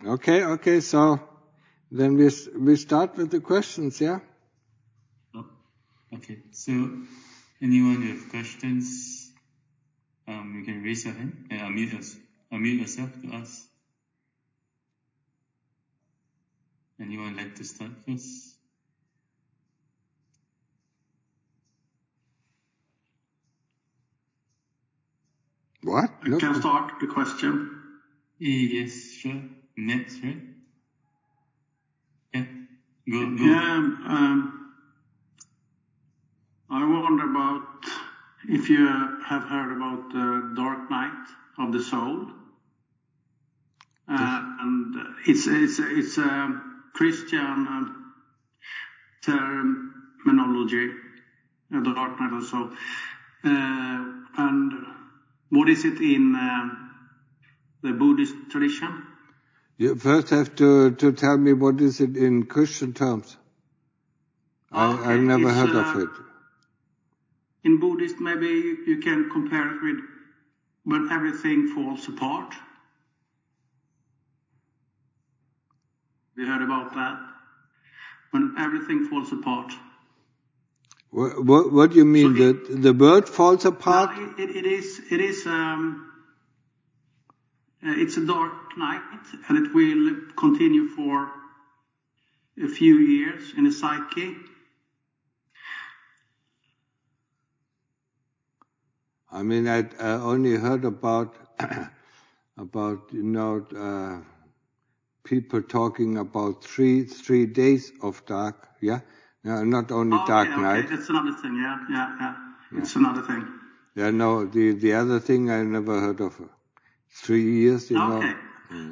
Okay. So then we start with the questions, yeah? Oh, okay. So anyone with questions, you can raise your hand and unmute yourself to ask. Anyone like to start first? What? I can start the question. Yes, sure. Next, right? Yeah. Go. Yeah, I wonder about if you have heard about the Dark Night of the Soul. And it's a Christian terminology, the Dark Night of the Soul. And what is it in the Buddhist tradition? You first have to tell me what is it in Christian terms. I've never heard of it. In Buddhist, maybe you can compare it with when everything falls apart. We heard about that. When everything falls apart. What do you mean? So the world falls apart? No, it's a dark night, and it will continue for a few years in the psyche. I mean, I only heard about people talking about three days of dark, yeah? No, not only dark night. Okay, that's another thing, yeah. It's another thing. Yeah, no, the other thing I never heard of. 3 years, you know. Okay.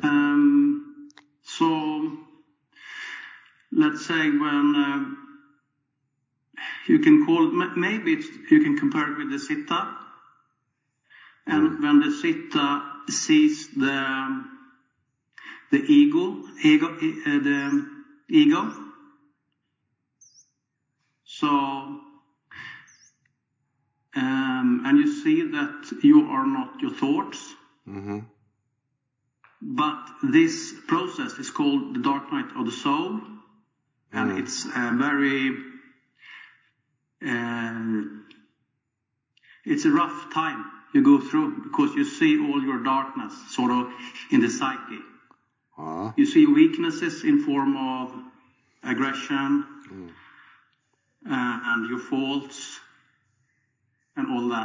So, let's say when you can call it, maybe you can compare it with the Citta. And when the Citta sees the ego. So, and you see that you are not your thoughts. Mm-hmm. But this process is called the Dark Night of the Soul. And it's it's a rough time you go through because you see all your darkness sort of in the psyche. You see weaknesses in form of aggression and your faults and all that.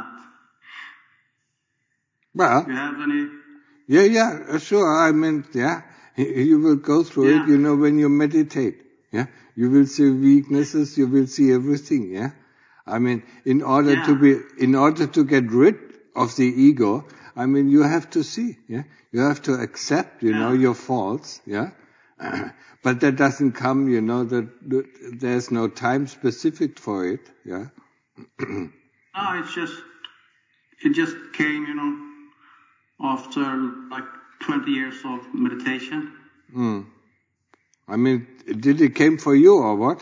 Well, do you have any? Yeah, sure. I mean, yeah, you will go through it, you know, when you meditate. Yeah, you will see weaknesses, you will see everything. Yeah, I mean, in order to get rid of the ego, I mean, you have to see. Yeah, you have to accept, you know, your faults. Yeah, but that doesn't come, you know, that there's no time specific for it. Yeah. No, it just came, you know, after like 20 years of meditation. I mean, did it came for you or what?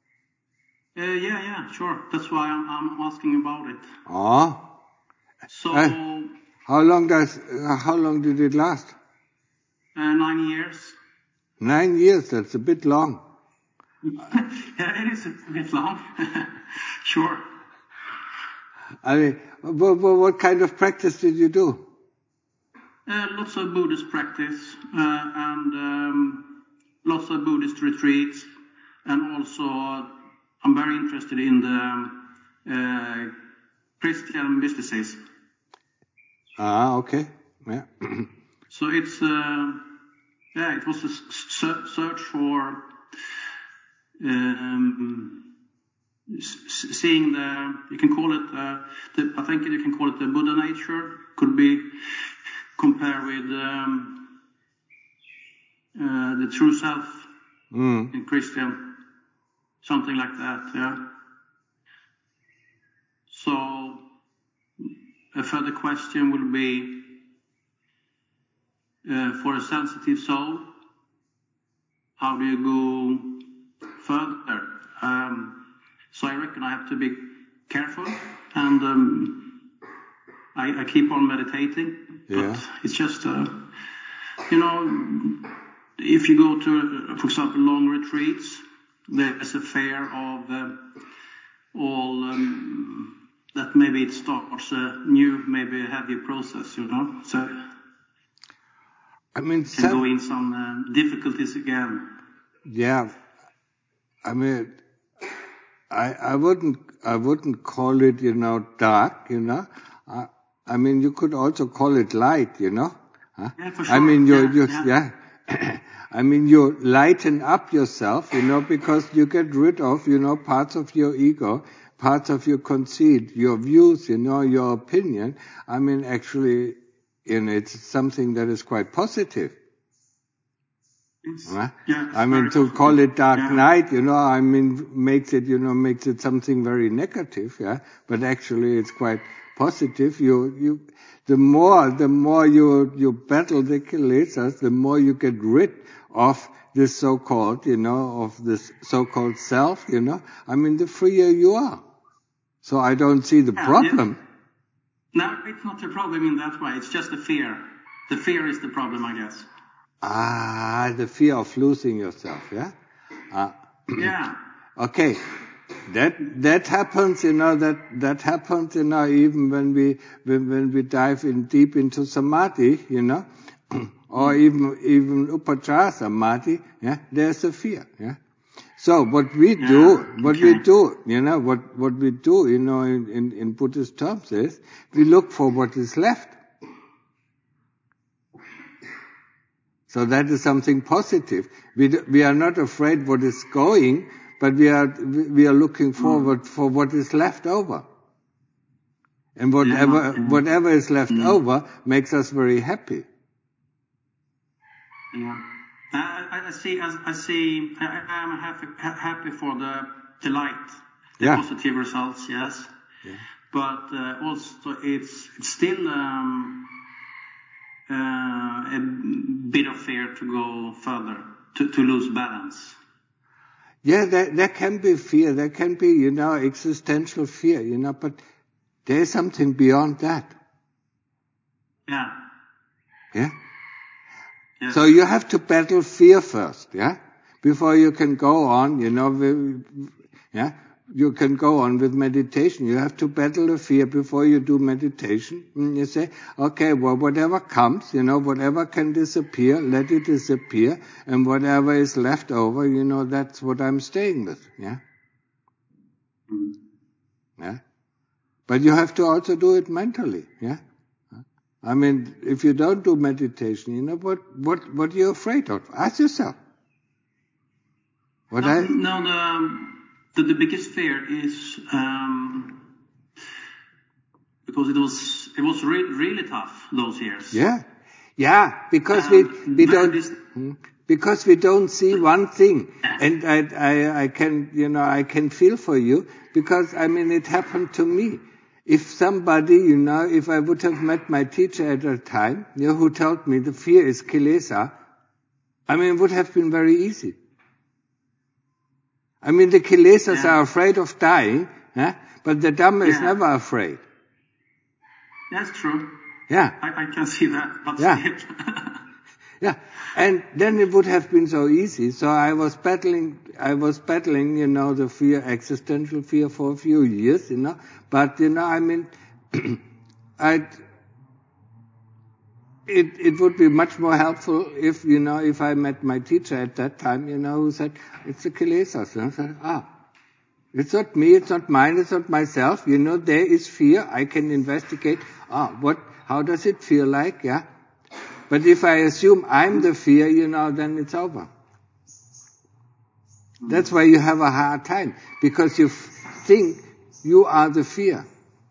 Yeah, sure. That's why I'm asking about it. So, how long did it last? 9 years. 9 years, that's a bit long. Yeah, it is a bit long. Sure. I mean, what kind of practice did you do? Lots of Buddhist practice and lots of Buddhist retreats, and also I'm very interested in the Christian mysticism. Okay, yeah. So it's it was a search for seeing you can call it I think you can call it the Buddha nature. Could be compared with the true self in Christian, something like that. Yeah. So a further question will be for a sensitive soul, how do you go further? So I reckon I have to be careful, and I keep on meditating. But it's just, you know, if you go to, for example, long retreats, there's a fear of that maybe it starts a new, maybe a heavy process, so I mean, can go in some difficulties again. Yeah, I mean, I wouldn't call it, dark, I mean, you could also call it light, Huh? Yeah, for sure. I mean, I mean, you lighten up yourself, because you get rid of, parts of your ego, parts of your conceit, your views, your opinion. I mean, actually, it's something that is quite positive. Right? Yeah, I mean, to call it dark night, I mean, makes it something very negative, but actually it's quite positive. The more you battle the kilesas, the more you get rid of this so-called, of this so-called self, I mean, the freer you are. So I don't see the problem. Yeah. No, it's not a problem in that way. It's just the fear. The fear is the problem, I guess. The fear of losing yourself, yeah? Yeah. Okay. That happens, that happens, even when we dive in deep into samadhi, or even upachara samadhi, there's a fear, So what we do, what we do in Buddhist terms is, we look for what is left. So that is something positive. We are not afraid what is going, but we are looking forward for what is left over. And whatever is left over makes us very happy. Yeah. I see. I'm happy for the light, the positive results. Yes. Yeah. But also it's still a bit of fear to go further, to lose balance. Yeah, there can be fear. There can be, existential fear, but there is something beyond that. Yeah. Yeah? Yeah. So you have to battle fear first, before you can go on, you can go on with meditation. You have to battle the fear before you do meditation. And you say, okay, well, whatever comes, whatever can disappear, let it disappear. And whatever is left over, that's what I'm staying with. Yeah. Yeah. But you have to also do it mentally. Yeah. I mean, if you don't do meditation, what are you afraid of? Ask yourself. The biggest fear is because it was really tough those years. Yeah, because because we don't see one thing, and I can feel for you, because I mean it happened to me. If somebody, if I would have met my teacher at that time, who told me the fear is kilesa, I mean it would have been very easy. I mean, the kilesas are afraid of dying, but the Dhamma is never afraid. That's true. Yeah. I can see that. That's it. Yeah. And then it would have been so easy. So I was battling, the fear, existential fear for a few years, But, I mean, It would be much more helpful if, if I met my teacher at that time, who said, it's the kilesas. And I said, it's not me, it's not mine, it's not myself. There is fear. I can investigate. How does it feel like? Yeah. But if I assume I'm the fear, then it's over. That's why you have a hard time, because you think you are the fear.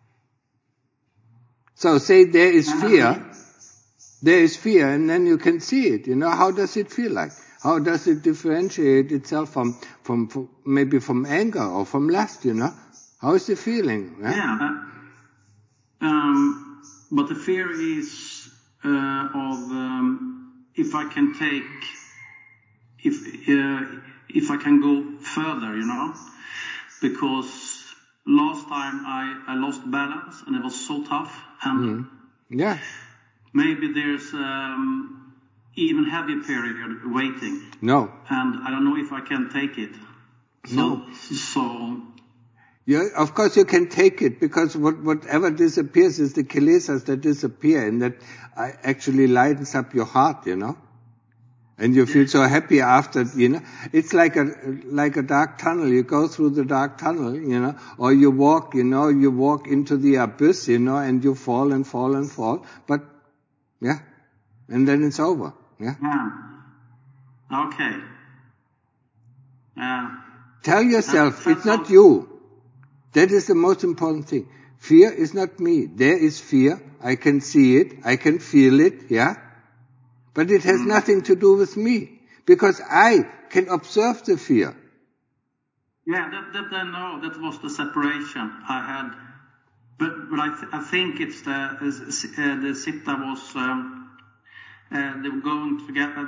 So say there is fear. There is fear, and then you can see it. How does it feel like? How does it differentiate itself from maybe from anger or from lust? How is the feeling? But the fear is of if I can go further, because last time I lost balance and it was so tough, and yeah. Maybe there's, even heavy period waiting. No. And I don't know if I can take it. So yeah, of course you can take it, because whatever disappears is the kilesas that disappear, and that actually lightens up your heart, And you feel so happy after, It's like a dark tunnel. You go through the dark tunnel, or you walk, you walk into the abyss, and you fall and fall and fall. But, yeah, and then it's over, yeah. Okay. Tell yourself, it's not you. That is the most important thing. Fear is not me. There is fear. I can see it. I can feel it, yeah. But it has nothing to do with me, because I can observe the fear. Yeah, that I know. That was the separation I had. But I think it's the Sitta was they were going together.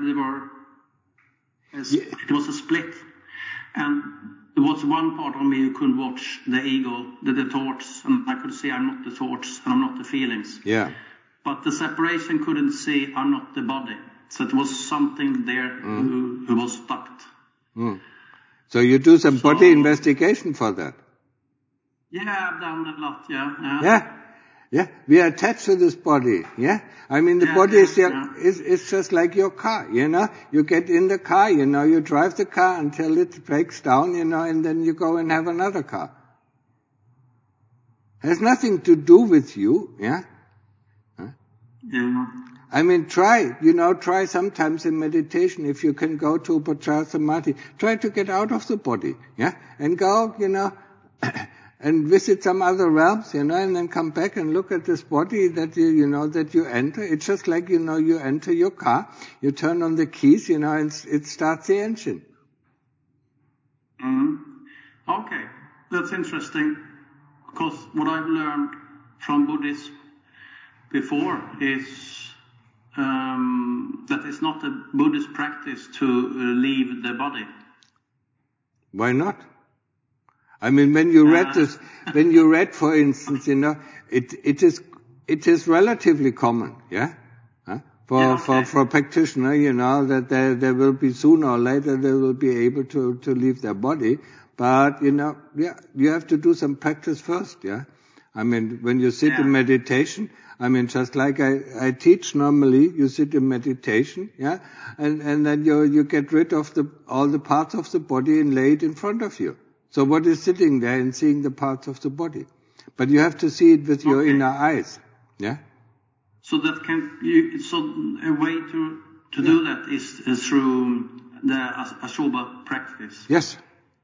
It was a split, and there was one part of me who could watch the ego, the thoughts, and I could see I'm not the thoughts and I'm not the feelings. Yeah. But the separation couldn't see I'm not the body. So it was something there who was stuck. So you do some body investigation for that? Yeah, I've done a lot, yeah. Yeah, we are attached to this body, yeah? I mean, the body is just like your car, You get in the car, you drive the car until it breaks down, and then you go and have another car. It has nothing to do with you, yeah? Yeah. I mean, try sometimes in meditation, if you can go to Upachara Samadhi, try to get out of the body, yeah? And go, and visit some other realms, and then come back and look at this body that that you enter. It's just like, you enter your car, you turn on the keys, and it starts the engine. Okay, that's interesting, because what I've learned from Buddhism before is that it's not a Buddhist practice to leave the body. Why not? I mean, when you read, for instance, it is relatively common, yeah? For a practitioner, that there will be sooner or later they will be able to leave their body. But, you have to do some practice first, yeah? I mean, when you sit in meditation, I mean, just like I teach normally, you sit in meditation, yeah? And then you get rid of all the parts of the body and lay it in front of you. So what is sitting there and seeing the parts of the body? But you have to see it with your inner eyes, yeah? So a way to do that is through the Ashobha practice. Yes.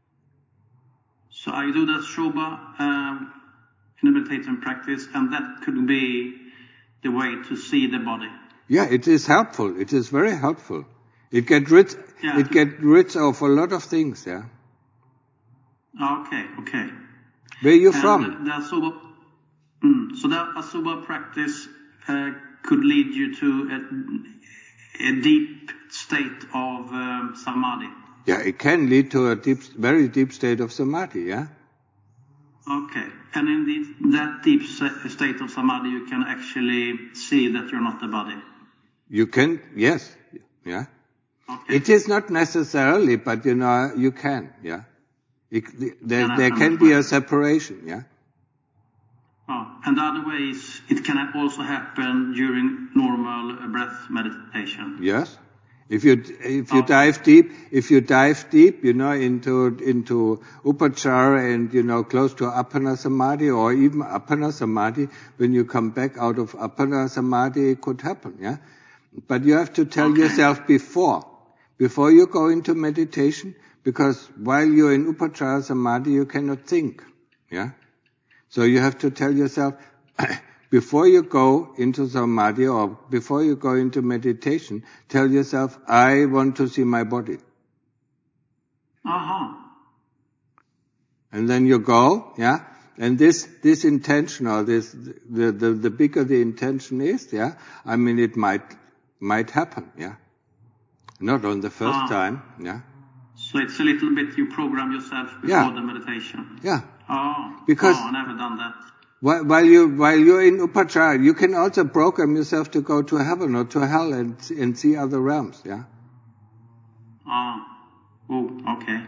So I do the Ashobha in the meditation practice, and that could be the way to see the body. Yeah, it is helpful. It is very helpful. It gets rid of a lot of things, yeah. Okay. Where are you from? So the Ashobha practice could lead you to a deep state of samadhi. Yeah, it can lead to a very deep state of samadhi, yeah. Okay, and in that deep state of samadhi, you can actually see that you're not the body. You can, yes, yeah. Okay. It is not necessarily, but you can, yeah. There can be a separation, yeah. And the other way is it can also happen during normal breath meditation. Yes. If you dive deep, into Upachara and, close to Appana Samadhi or even Appana Samadhi, when you come back out of Appana Samadhi, it could happen, yeah? But you have to tell yourself before you go into meditation, because while you're in Upachara Samadhi, you cannot think, yeah? So you have to tell yourself, before you go into samadhi or before you go into meditation, tell yourself, I want to see my body. And then you go, yeah? And this intention, or the bigger the intention is, yeah? I mean, it might happen, yeah? Not on the first time, yeah? So it's a little bit you program yourself before the meditation. Yeah. I've never done that. While you're in Upachara, you can also program yourself to go to heaven or to hell and see other realms, yeah? Okay.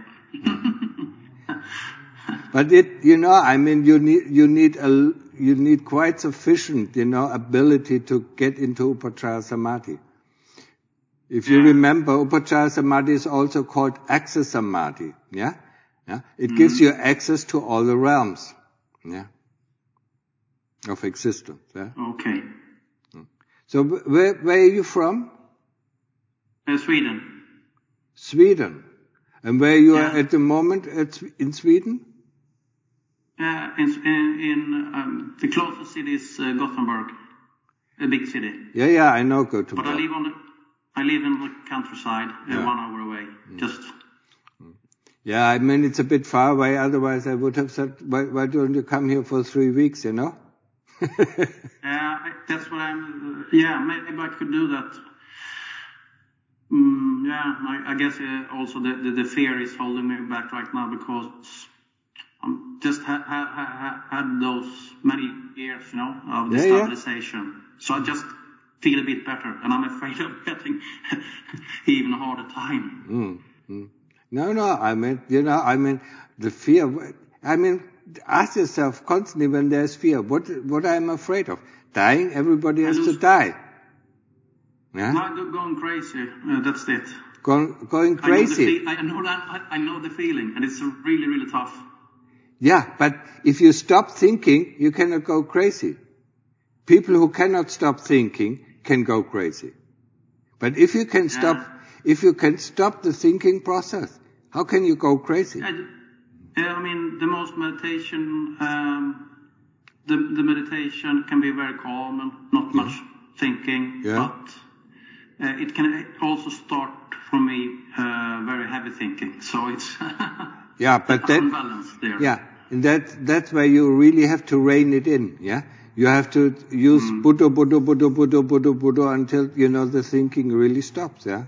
But you need quite sufficient, ability to get into Upachara Samadhi. If you remember, Upachara Samadhi is also called access Samadhi, yeah? Yeah? It gives you access to all the realms, yeah? Of existence, yeah? Okay. So where are you from? Sweden. Sweden. And where you are at the moment in Sweden? In the closest city is Gothenburg, a big city. Yeah, I know Gothenburg. But I live in the countryside, 1 hour away. Just. Yeah, I mean it's a bit far away. Otherwise, I would have said, why don't you come here for 3 weeks? That's what I'm. Maybe I could do that. I guess also the fear is holding me back right now because I'm just had those many years, of destabilization. So I just feel a bit better, and I'm afraid of getting even harder time. No. I mean, the fear. Ask yourself constantly when there's fear, what I'm afraid of. Dying. Everybody has to die. Yeah. Not going crazy. That's it. Going crazy. I know the feeling, and it's really, really tough. Yeah, but if you stop thinking, you cannot go crazy. People who cannot stop thinking can go crazy. But if you can stop the thinking process, how can you go crazy? The most meditation, the meditation can be very calm and not much thinking, but it can also start for me very heavy thinking. So it's but unbalanced there. Yeah, and that's where you really have to rein it in. Yeah, you have to use Buddha until the thinking really stops. Yeah.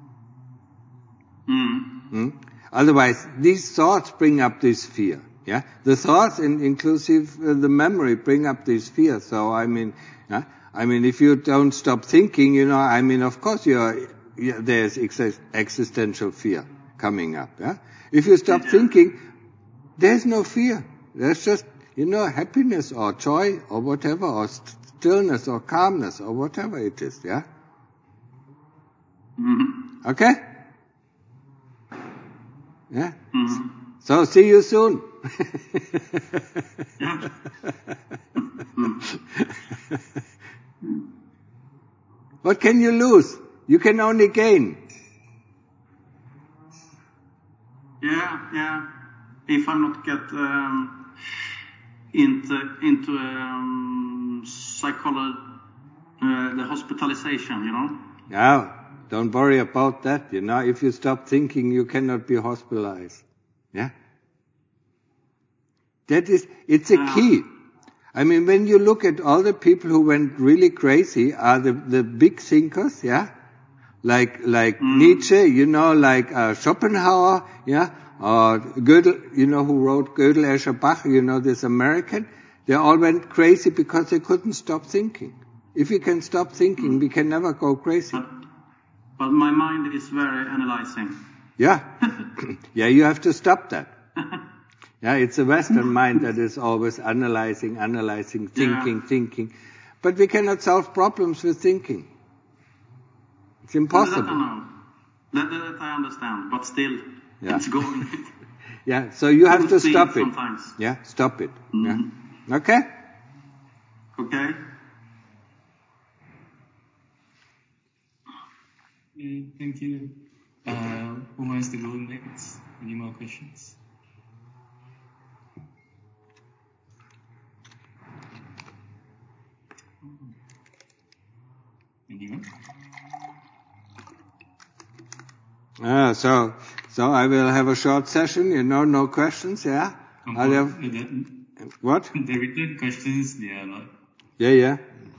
Otherwise, these thoughts bring up this fear. Yeah, the thoughts, inclusive the memory, bring up this fear. So if you don't stop thinking, of course there's existential fear coming up. Yeah, if you stop thinking, there's no fear. There's just happiness or joy or whatever, or stillness or calmness or whatever it is. Yeah. Okay. Yeah. So see you soon. What can you lose? You can only gain. Yeah. If I'm not get into psychology, the hospitalization, No, don't worry about that. If you stop thinking, you cannot be hospitalized. Yeah. It's a key. When you look at all the people who went really crazy are the big thinkers, yeah? Like Nietzsche, like Schopenhauer, yeah? Or Gödel, who wrote Gödel, Escher, Bach, this American. They all went crazy because they couldn't stop thinking. If you can stop thinking, we can never go crazy. But my mind is very analyzing. Yeah. Yeah, you have to stop that. Yeah, it's a Western mind that is always analyzing, thinking. But we cannot solve problems with thinking. It's impossible. That I know. That I understand, but still, it's going. Yeah, so you have to stop it. Sometimes. Yeah, stop it. Yeah. Okay? Okay. Thank you. Who wants to go next? Any more questions? Anyone? So I will have a short session, no questions, yeah? What? The written questions, they are not. Yeah.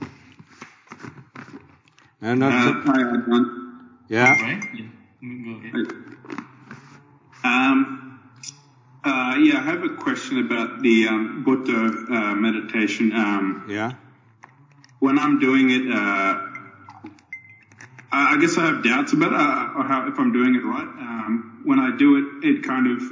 I had one. Yeah. Right? Yeah. Go ahead. I have a question about the Buddha meditation. Yeah. When I'm doing it, I guess I have doubts about it, or how, if I'm doing it right. When I do it, it kind of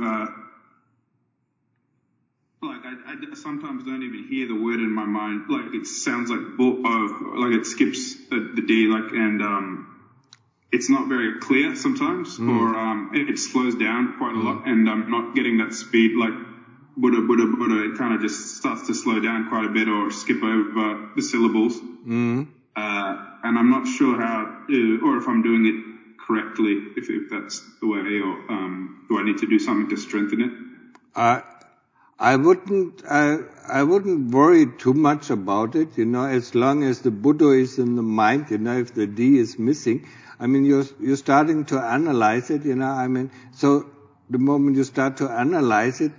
I sometimes don't even hear the word in my mind. Like it sounds like like it skips the D, and it's not very clear sometimes, or it slows down quite a lot, and I'm not getting that speed like Buddha, Buddha, Buddha. It kind of just starts to slow down quite a bit or skip over the syllables. And I'm not sure how, or if I'm doing it correctly, if that's the way, or do I need to do something to strengthen it? I wouldn't worry too much about it, as long as the Buddha is in the mind, if the D is missing. I mean, you're starting to analyze it, so the moment you start to analyze it,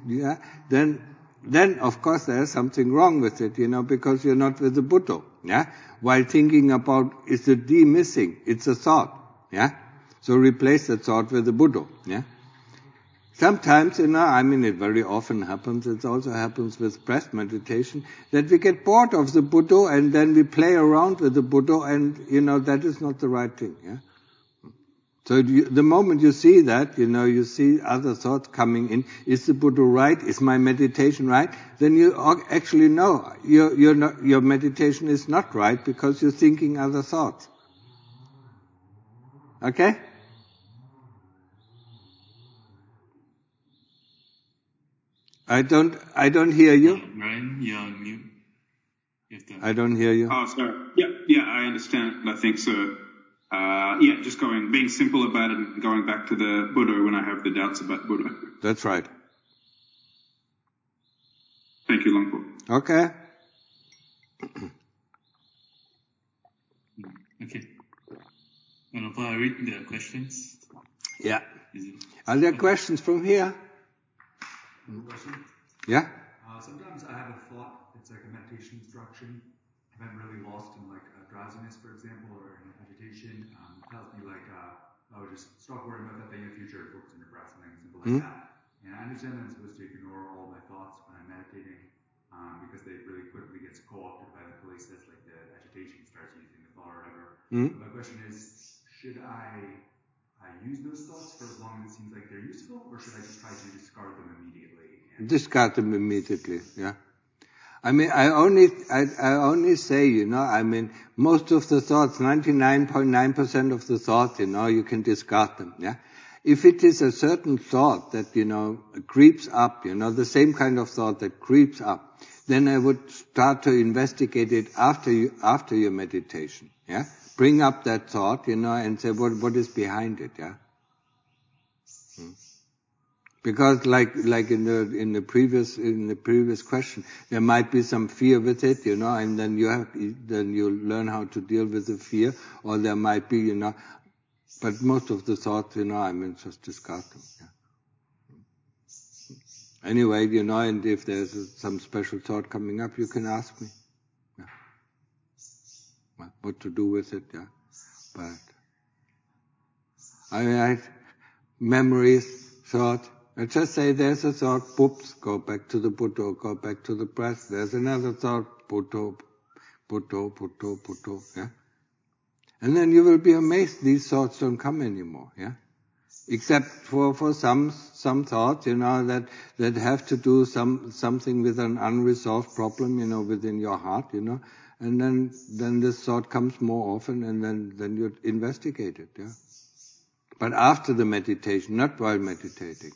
then of course there's something wrong with it, because you're not with the Buddha, While thinking about, is the D missing? It's a thought, So replace the thought with the Buddha, Sometimes, it very often happens, it also happens with breath meditation, that we get bored of the Buddha and then we play around with the Buddha and, that is not the right thing, So the moment you see that, you see other thoughts coming in, is the Buddha right? Is my meditation right? Then you actually know your meditation is not right because you're thinking other thoughts. Okay? I don't hear you. Brian, you're on mute. I don't hear you. Oh, sorry. Yeah, I understand. I think so. Just being simple about it and going back to the Buddha when I have the doubts about Buddha. That's right. Thank you, Luang Por. Okay. Okay. Luang Por, I read the questions. Yeah. Are there questions from here? Question? Yeah? Sometimes I have a thought, it's like a meditation instruction. If I'm really lost in drowsiness, for example, or in agitation, it tells me just stop worrying about that thing in the future, focus on your breath, something simple like that. And I understand that I'm supposed to ignore all my thoughts when I'm meditating, because they really quickly get co-opted by the police as the agitation starts using the thought or whatever. But my question is, should I use those thoughts for as long as it seems like they're useful, or should I just try to discard them immediately? Discard them immediately, yeah. I only say, most of the thoughts, 99.9% of the thoughts, you can discard them, If it is a certain thought that, creeps up, the same kind of thought that creeps up, then I would start to investigate it after your meditation, Bring up that thought, and say, what is behind it, Because like in the previous question, there might be some fear with it, and then you learn how to deal with the fear, or there might be, but most of the thoughts, just discard them. Anyway, and if there's some special thought coming up, you can ask me. What to do with it, But I memories, thought. I just say there's a thought, whoops, go back to the Buddha, go back to the breath. There's another thought, Buddha, And then you will be amazed these thoughts don't come anymore, Except for some thoughts, that have to do something with an unresolved problem, within your heart, And then this thought comes more often, and then you investigate it, But after the meditation, not while meditating.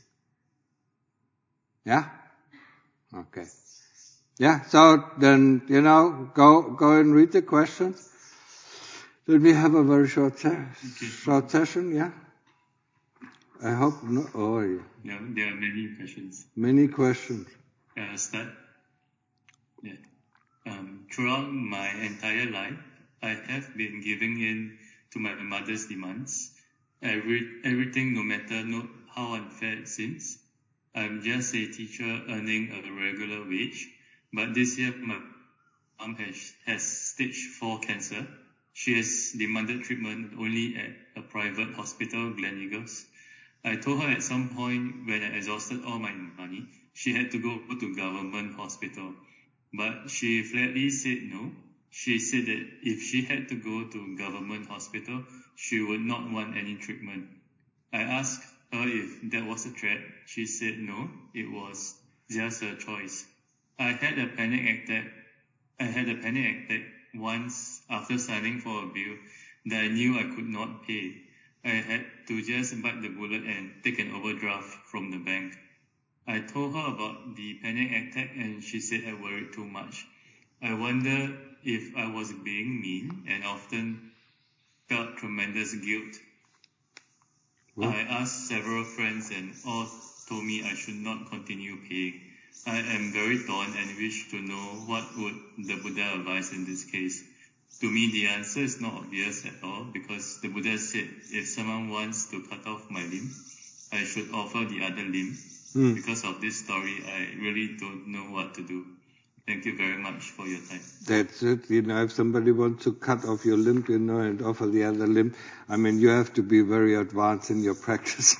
Yeah? Okay. Yeah, so then, go and read the questions. Then we have a very short session, I hope not. Oh, yeah. Yeah, there are many questions. Many questions. Start. Yeah. Throughout my entire life, I have been giving in to my mother's demands. Everything, no matter how unfair it seems. I'm just a teacher earning a regular wage, but this year my mom has stage 4 cancer. She has demanded treatment only at a private hospital, Gleneagles. I told her at some point when I exhausted all my money, she had to go to government hospital. But she flatly said no. She said that if she had to go to government hospital, she would not want any treatment. I asked her if that was a threat. She said no, it was just a choice. I had a panic attack once after signing for a bill that I knew I could not pay. I had to just bite the bullet and take an overdraft from the bank. I told her about the panic attack and she said I worried too much. I wonder if I was being mean and often felt tremendous guilt. What? I asked several friends and all told me I should not continue paying. I am very torn and wish to know what would the Buddha advise in this case. To me, the answer is not obvious at all because the Buddha said if someone wants to cut off my limb, I should offer the other limb. Because of this story, I really don't know what to do. Thank you very much for your time. That's it. If somebody wants to cut off your limb, and offer the other limb, you have to be very advanced in your practice.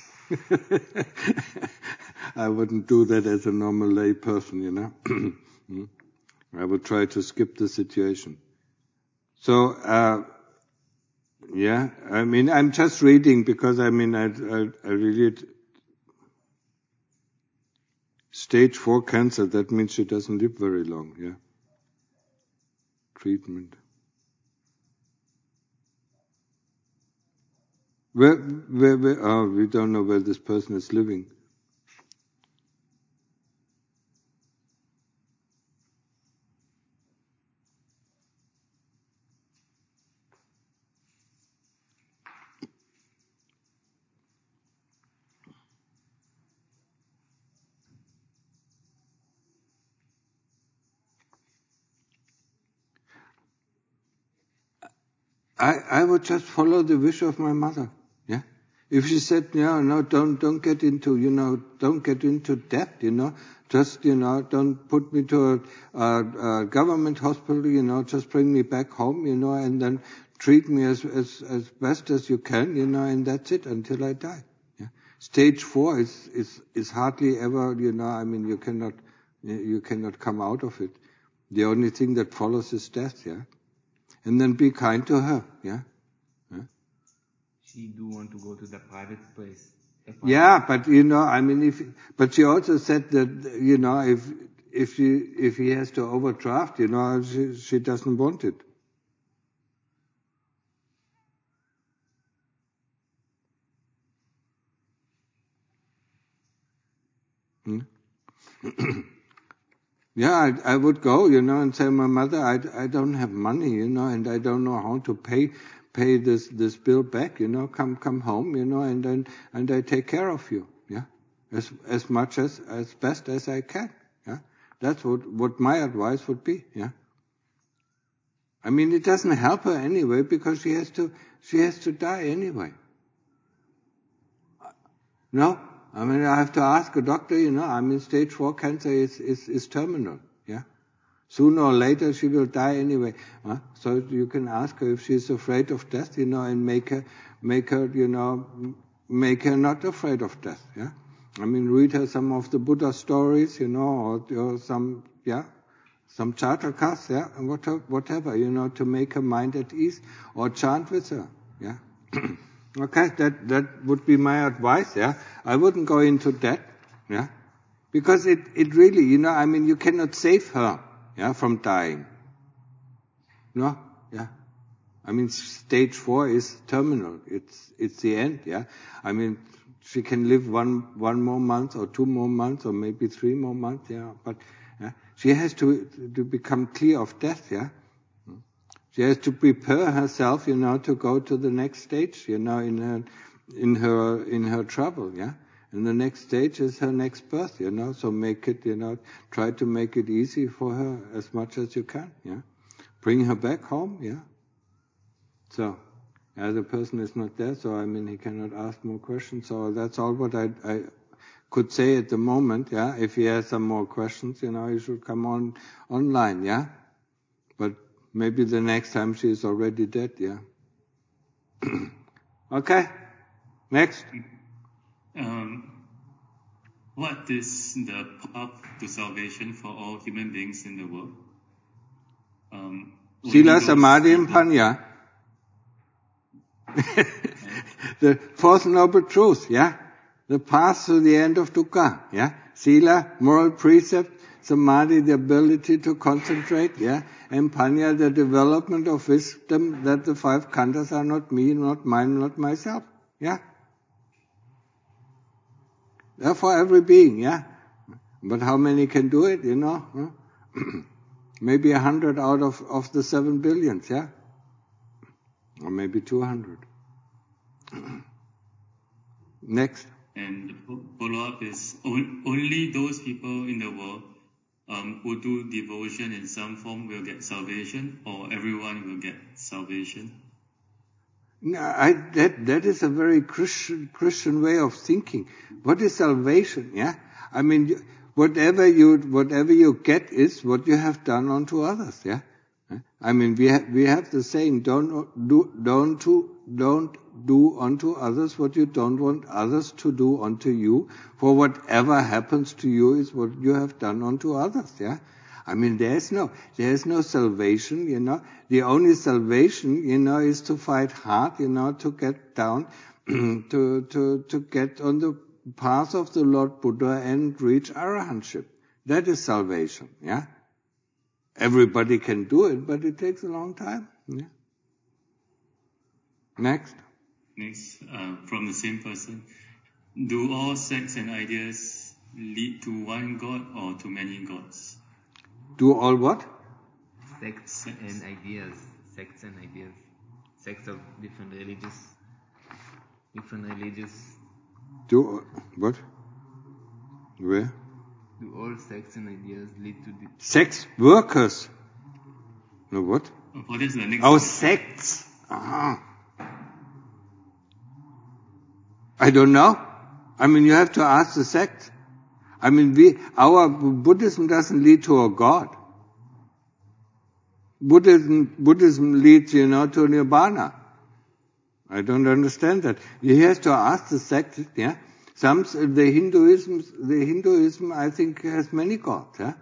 I wouldn't do that as a normal lay person, I would try to skip the situation. So, I'm just reading because, I really... Stage 4 cancer, that means she doesn't live very long, Treatment. Where, we don't know where this person is living. I would just follow the wish of my mother, If she said, no, don't get into debt, just, don't put me to a government hospital, just bring me back home, and then treat me as best as you can, and that's it until I die. Stage 4 is hardly ever, you cannot come out of it. The only thing that follows is death, And then be kind to her, She do want to go to the private place. But but she also said that if he has to overdraft, she doesn't want it. I would go, and say, my mother, I don't have money, and I don't know how to pay this bill back, come home, and I take care of you, as much as best as I can, That's what my advice would be, it doesn't help her anyway because she has to die anyway. No? I have to ask a doctor, stage 4 cancer is terminal, Sooner or later she will die anyway. So you can ask her if she's afraid of death, and make her, make her not afraid of death, read her some of the Buddha stories, or some Jatakas, and whatever, to make her mind at ease, or chant with her, Okay, that would be my advice, I wouldn't go into debt, because it really, you cannot save her, from dying. No? Stage 4 is terminal. It's the end, she can live one more month or 2 more months or maybe 3 more months, but she has to become clear of death, She has to prepare herself, to go to the next stage, in her trouble, And the next stage is her next birth, So make it, try to make it easy for her as much as you can, Bring her back home, So, the person is not there, so he cannot ask more questions. So that's all what I could say at the moment, If he has some more questions, he should come online, But maybe the next time she is already dead, Okay, next. What is the path to salvation for all human beings in the world? Sila, Samadhi, and Panya. The Fourth Noble Truth, yeah? The path to the end of dukkha, yeah? Sila, moral precept, Samadhi, the ability to concentrate, yeah? And Panya, the development of wisdom that the five khandhas are not me, not mine, not myself, yeah? They're for every being, yeah? But how many can do it, you know? Maybe 100 out of the 7 billions, yeah? Or maybe 200. Next. And the follow-up is, only those people in the world who do devotion in some form will get salvation, or everyone will get salvation? No, that is a very Christian way of thinking. What is salvation? Yeah, I mean, whatever you get is what you have done unto others. Yeah, I mean, we have the saying, don't do unto others what you don't want others to do unto you. For whatever happens to you is what you have done unto others. Yeah. I mean, there's no salvation, you know. The only salvation, you know, is to fight hard, you know, to get down, to get on the path of the Lord Buddha and reach arahantship. That is salvation, yeah. Everybody can do it, but it takes a long time. Yeah. Next, from the same person. Do all sects and ideas lead to one God or to many gods? Do all what? Sects and ideas. Sects and ideas. Sects of different religious. Do what? Where? Do all sects and ideas lead to the sex workers? No, what? What is the next? Oh, sects. I don't know. I mean, you have to ask the sect. I mean, our Buddhism doesn't lead to a God. Buddhism leads, you know, to Nibbana. I don't understand that. You have to ask the sect, yeah. The Hinduism, I think, has many gods, yeah.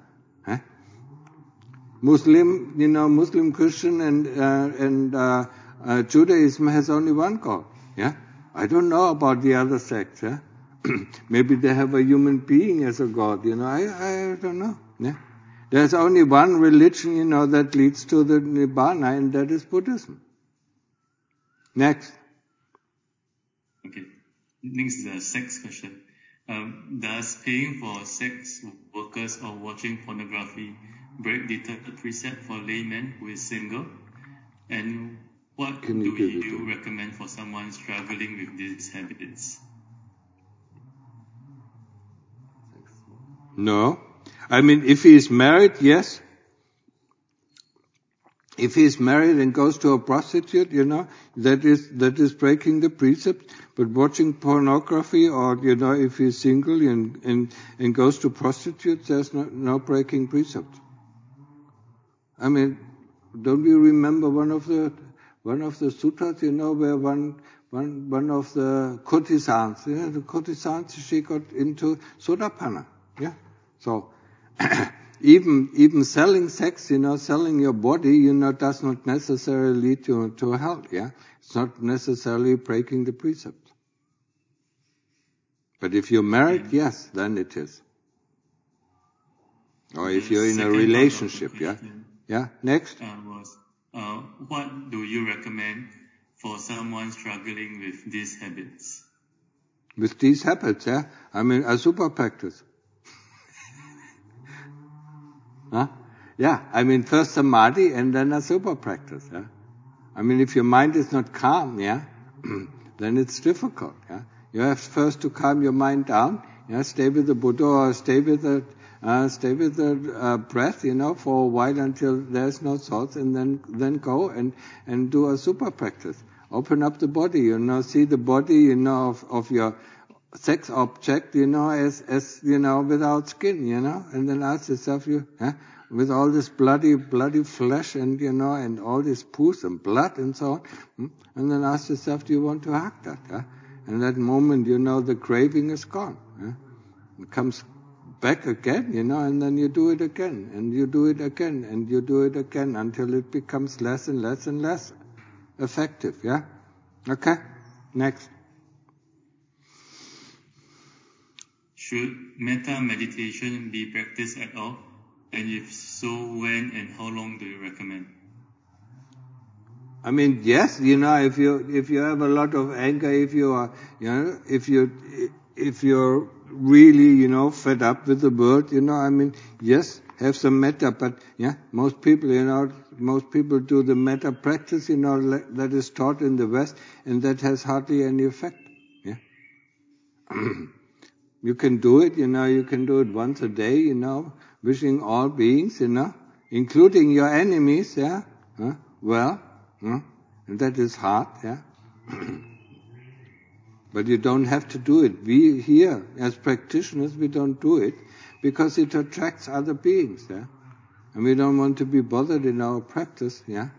Muslim, Christian, and Judaism has only one God, yeah. I don't know about the other sects, yeah. Maybe they have a human being as a God, you know. I don't know, yeah. There's only one religion, you know, that leads to the Nibbana, and that is Buddhism. Next. Okay. Next is a sex question. Does paying for sex workers or watching pornography break the third precept for laymen who is single? And what do you recommend for someone struggling with these habits? No. I mean, if he is married, yes. If he is married and goes to a prostitute, you know, that is breaking the precept. But watching pornography, or, you know, if he is single and goes to prostitutes, there's no breaking precept. I mean, don't you remember one of the sutras, you know, where one of the courtesans, you know, the courtesans, she got into sodapanna, yeah. So even selling sex, you know, selling your body, you know, does not necessarily lead to hell, yeah. It's not necessarily breaking the precept. But if you're married, yes, then it is. Or if you're in a relationship, yeah. Yeah. Next. What do you recommend for someone struggling with these habits? With these habits, yeah. I mean, asubha practice. Huh? Yeah, I mean, first samadhi and then asubha practice, yeah. I mean, if your mind is not calm, yeah, then it's difficult, yeah. You have first to calm your mind down, yeah, stay with the Buddha or stay with the breath, you know, for a while until there's no thoughts, and then go and do asubha practice. Open up the body, you know, see the body, you know, of your sex object, you know, as you know, without skin, you know, and then ask yourself, with all this bloody flesh and, you know, and all this pus and blood and so on, and then ask yourself, do you want to hug that? And that moment, the craving is gone. Yeah? It comes back again, and then you do it again, and you do it again, and you do it again until it becomes less and less and less effective, yeah? Okay, next. Should metta meditation be practiced at all? And if so, when and how long do you recommend? I mean, yes, if you have a lot of anger, if you're really, fed up with the world, yes, have some metta, but most people do the metta practice, that is taught in the West, and that has hardly any effect. Yeah. You can do it, you can do it once a day, wishing all beings, including your enemies, well, and that is hard, yeah. But you don't have to do it. We here, as practitioners, we don't do it because it attracts other beings, yeah. And we don't want to be bothered in our practice, yeah.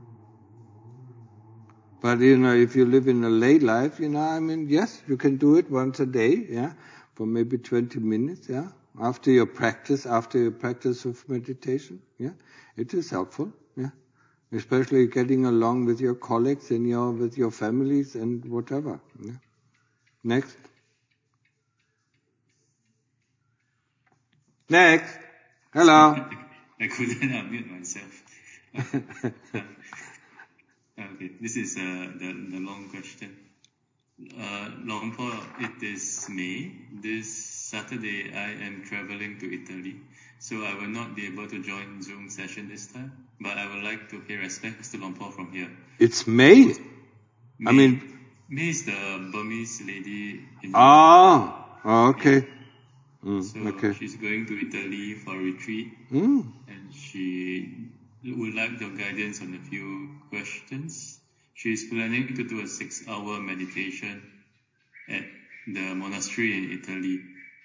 But, if you live in a lay life, yes, you can do it once a day, yeah, for maybe 20 minutes, yeah, after your practice of meditation, yeah. It is helpful, yeah. Especially getting along with your colleagues and with your families and whatever, yeah. Next. Hello. I couldn't unmute myself. Okay, this is the long question. Long for it is May. This Saturday I am traveling to Italy, so I will not be able to join Zoom session this time. But I would like to pay respects to Longpo from here. It's May? May is the Burmese lady. Okay. So she's going to Italy for a retreat, and she would like your guidance on a few questions. She's planning to do a 6-hour meditation at the monastery in Italy.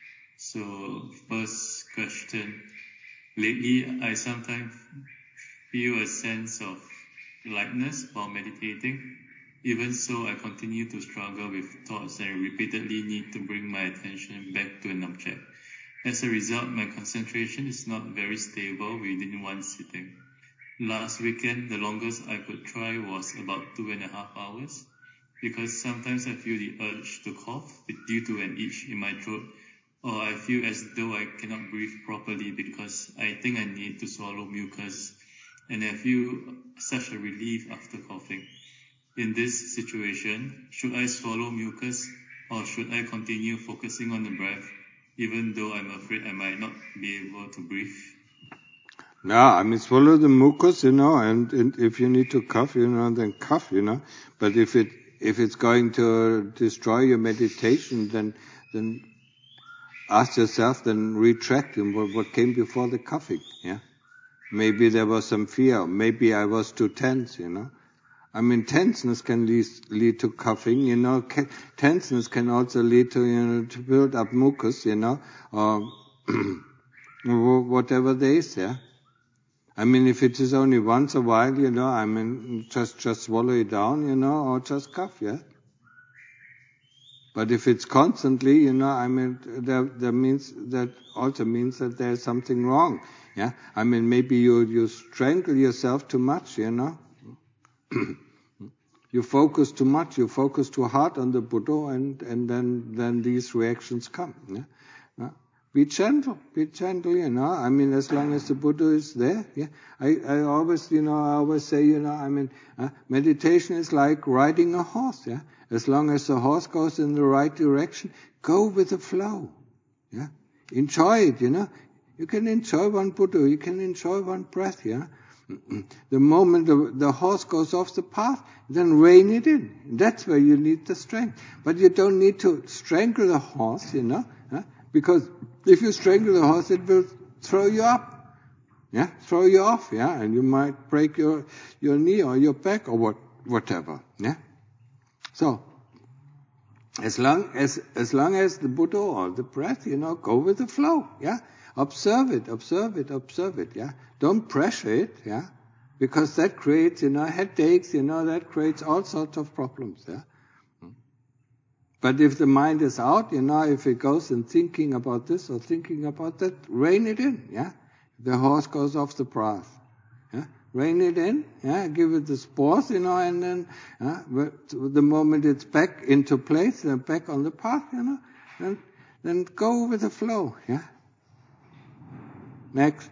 So first question, lately I sometimes feel a sense of lightness while meditating. Even so, I continue to struggle with thoughts and repeatedly need to bring my attention back to an object. As a result, my concentration is not very stable within one sitting. Last weekend, the longest I could try was about 2.5 hours, because sometimes I feel the urge to cough due to an itch in my throat, or I feel as though I cannot breathe properly because I think I need to swallow mucus, and I feel such a relief after coughing. In this situation, should I swallow mucus, or should I continue focusing on the breath, even though I'm afraid I might not be able to breathe? No, swallow the mucus, and if you need to cough, then cough, But if it's going to destroy your meditation, then ask yourself, then retract what came before the coughing, yeah? Maybe there was some fear, maybe I was too tense, tenseness can lead to coughing, tenseness can also lead to, to build up mucus, or whatever there is, yeah. If it is only once a while, just swallow it down, or just cough, yeah. But if it's constantly, that also means that there's something wrong, yeah. Maybe you strangle yourself too much, You focus too much, you focus too hard on the Buddha, and then these reactions come, yeah. Be gentle, as long as the Buddha is there, yeah. I always say, meditation is like riding a horse, yeah. As long as the horse goes in the right direction, go with the flow, yeah. Enjoy it, You can enjoy one Buddha, you can enjoy one breath, yeah. The moment the horse goes off the path, then rein it in. That's where you need the strength. But you don't need to strangle the horse, because if you strangle the horse, it will throw you up, yeah, throw you off, yeah, and you might break your knee or your back or whatever, yeah. So, as long as the Buddha or the breath, go with the flow, yeah. Observe it, yeah. Don't pressure it, yeah, because that creates, headaches, that creates all sorts of problems, yeah. But if the mind is out, if it goes and thinking about this or thinking about that, rein it in, yeah. The horse goes off the path, yeah. Rein it in, yeah. Give it the spores, and then, the moment it's back into place, back on the path, then go with the flow, yeah. Next.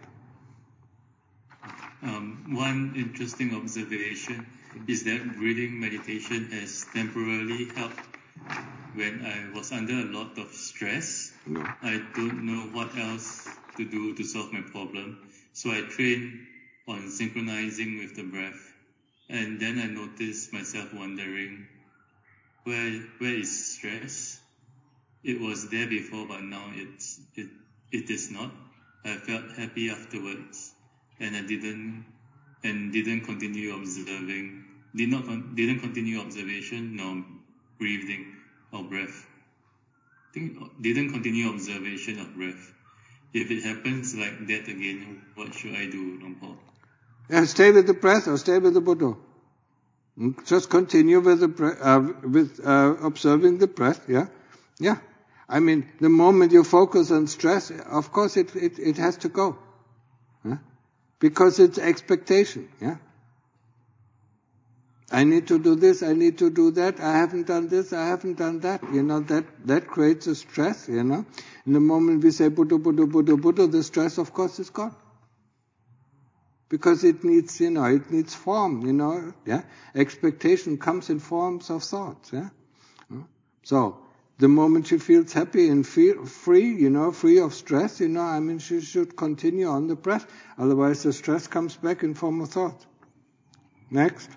One interesting observation is that breathing meditation has temporarily helped when I was under a lot of stress. No. I don't know what else to do to solve my problem, so I trained on synchronizing with the breath. And then I noticed myself wondering, where is stress? It was there before, but now it is not. I felt happy afterwards, and I didn't continue observing. Didn't continue observation nor breathing or breath. Didn't continue observation of breath. If it happens like that again, what should I do, Luang Por? Yeah, stay with the breath or stay with the Buddha. Just continue with the observing the breath. Yeah, yeah. I mean, the moment you focus on stress, of course it has to go, yeah? Because it's expectation. Yeah. I need to do this, I need to do that, I haven't done this, I haven't done that. That creates a stress, In the moment we say Buddha, Buddha, Buddha, Buddha, the stress of course is gone. Because it needs, it needs form, yeah. Expectation comes in forms of thoughts, yeah. So, the moment she feels happy and free, free of stress, she should continue on the breath. Otherwise the stress comes back in form of thought. Next.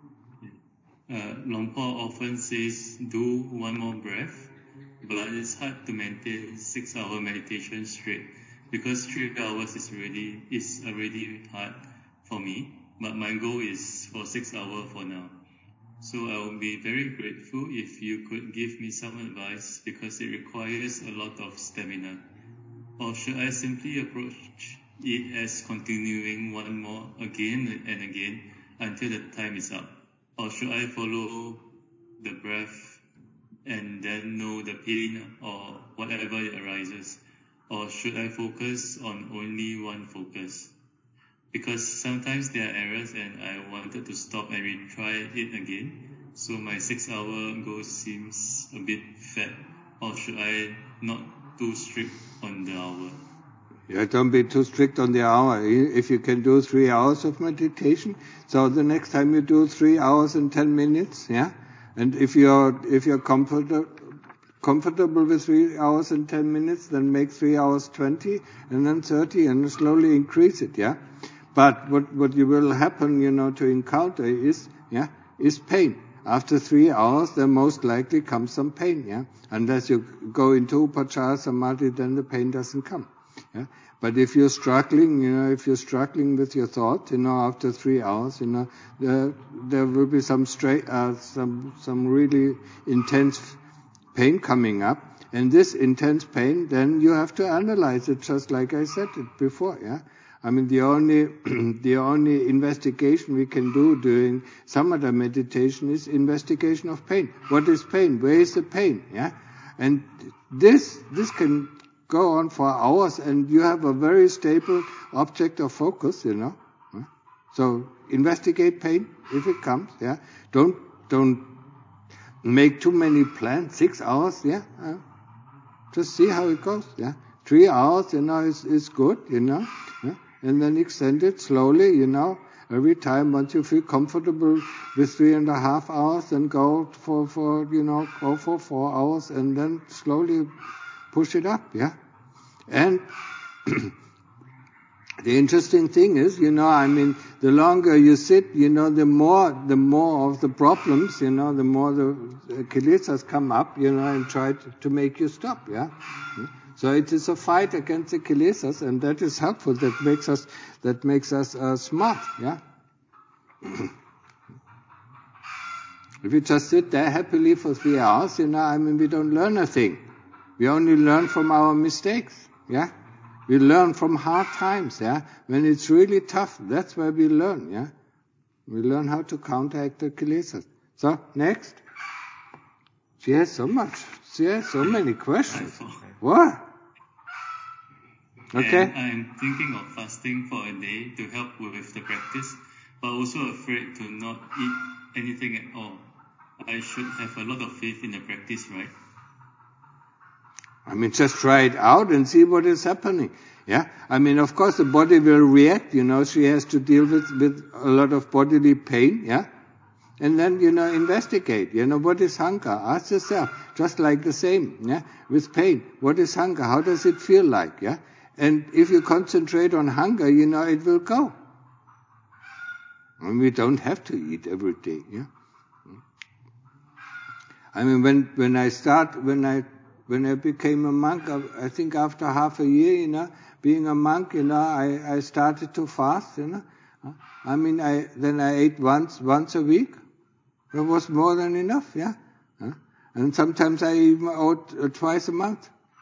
Luang Por often says, do one more breath, but it's hard to maintain 6-hour meditation straight, because 3 hours is already hard for me, but my goal is for 6 hours for now. So I will be very grateful if you could give me some advice, because it requires a lot of stamina. Or should I simply approach it as continuing one more again and again until the time is up? Or should I follow the breath and then know the pain or whatever it arises? Or should I focus on only one focus? Because sometimes there are errors and I wanted to stop and retry it again. So my 6-hour goal seems a bit fat. Or should I not too strict on the hour? Yeah, don't be too strict on the hour. If you can do 3 hours of meditation, so the next time you do 3 hours and 10 minutes, yeah. And if you're comfortable with 3 hours and 10 minutes, then make 3 hours 20, and then 30, and slowly increase it, yeah. But what you will happen, to encounter is pain. After 3 hours, there most likely comes some pain, yeah. Unless you go into Upachara Samadhi, then the pain doesn't come. Yeah? But if you're struggling, with your thought, after 3 hours, there will be some really intense pain coming up, and this intense pain, then you have to analyze it, just like I said it before, yeah. I mean, the only investigation we can do during samatha meditation is investigation of pain. What is pain? Where is the pain? Yeah, and this can go on for hours, and you have a very stable object of focus, So investigate pain if it comes, yeah. Don't make too many plans. 6 hours, yeah. Just see how it goes, yeah. 3 hours, is good, Yeah? And then extend it slowly, Every time, once you feel comfortable with 3.5 hours, then go for 4 hours, and then slowly push it up, yeah. And the interesting thing is, the longer you sit, the more of the problems, the more the kilesas come up, and try to make you stop, yeah. So it is a fight against the kilesas, and that is helpful. That makes us smart, yeah. If you just sit there happily for 3 hours, we don't learn a thing. We only learn from our mistakes, yeah. We learn from hard times, yeah. When it's really tough, that's where we learn, yeah. We learn how to counteract the kilesas. So, next. She has so much. She has so many questions. What? Okay. And I'm thinking of fasting for a day to help with the practice, but also afraid to not eat anything at all. I should have a lot of faith in the practice, right? I mean, just try it out and see what is happening. Yeah? I mean, of course the body will react, she has to deal with a lot of bodily pain, yeah? And then, investigate, what is hunger? Ask yourself, just like the same, yeah? With pain, what is hunger? How does it feel like, yeah? And if you concentrate on hunger, it will go. And we don't have to eat every day, yeah? I mean, when I became a monk, I think after half a year, being a monk, I started to fast, I mean, then I ate once a week. It was more than enough, yeah. And sometimes I even ate twice a month.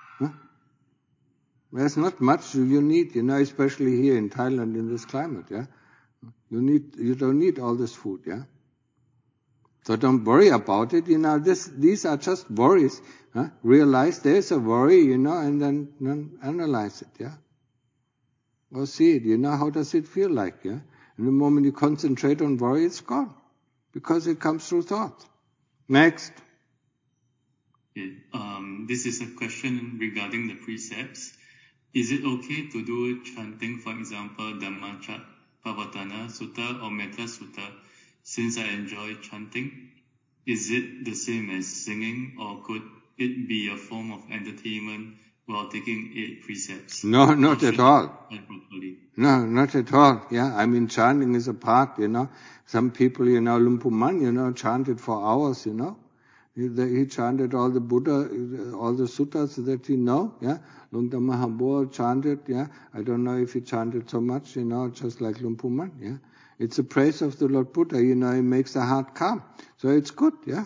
There's not much you need, especially here in Thailand in this climate, yeah. You don't need all this food, yeah. So don't worry about it, these are just worries. Realize there's a worry, and then analyze it, yeah. Or see it, how does it feel like, yeah. And the moment you concentrate on worry, it's gone. Because it comes through thought. Next. Okay. This is a question regarding the precepts. Is it okay to do chanting, for example, Dhammacakkappavattana Sutta or Metta Sutta, since I enjoy chanting? Is it the same as singing, or could it be a form of entertainment while taking 8 precepts? No, not at all. No, not at all. Yeah, I mean, chanting is a part, Some people, Luang Pu Man, chanted for hours, He chanted all the Buddha, all the suttas that yeah. Luang Da Mahabodh chanted, yeah. I don't know if he chanted so much, just like Luang Pu Man, yeah. It's a praise of the Lord Buddha, it makes the heart calm. So it's good, yeah.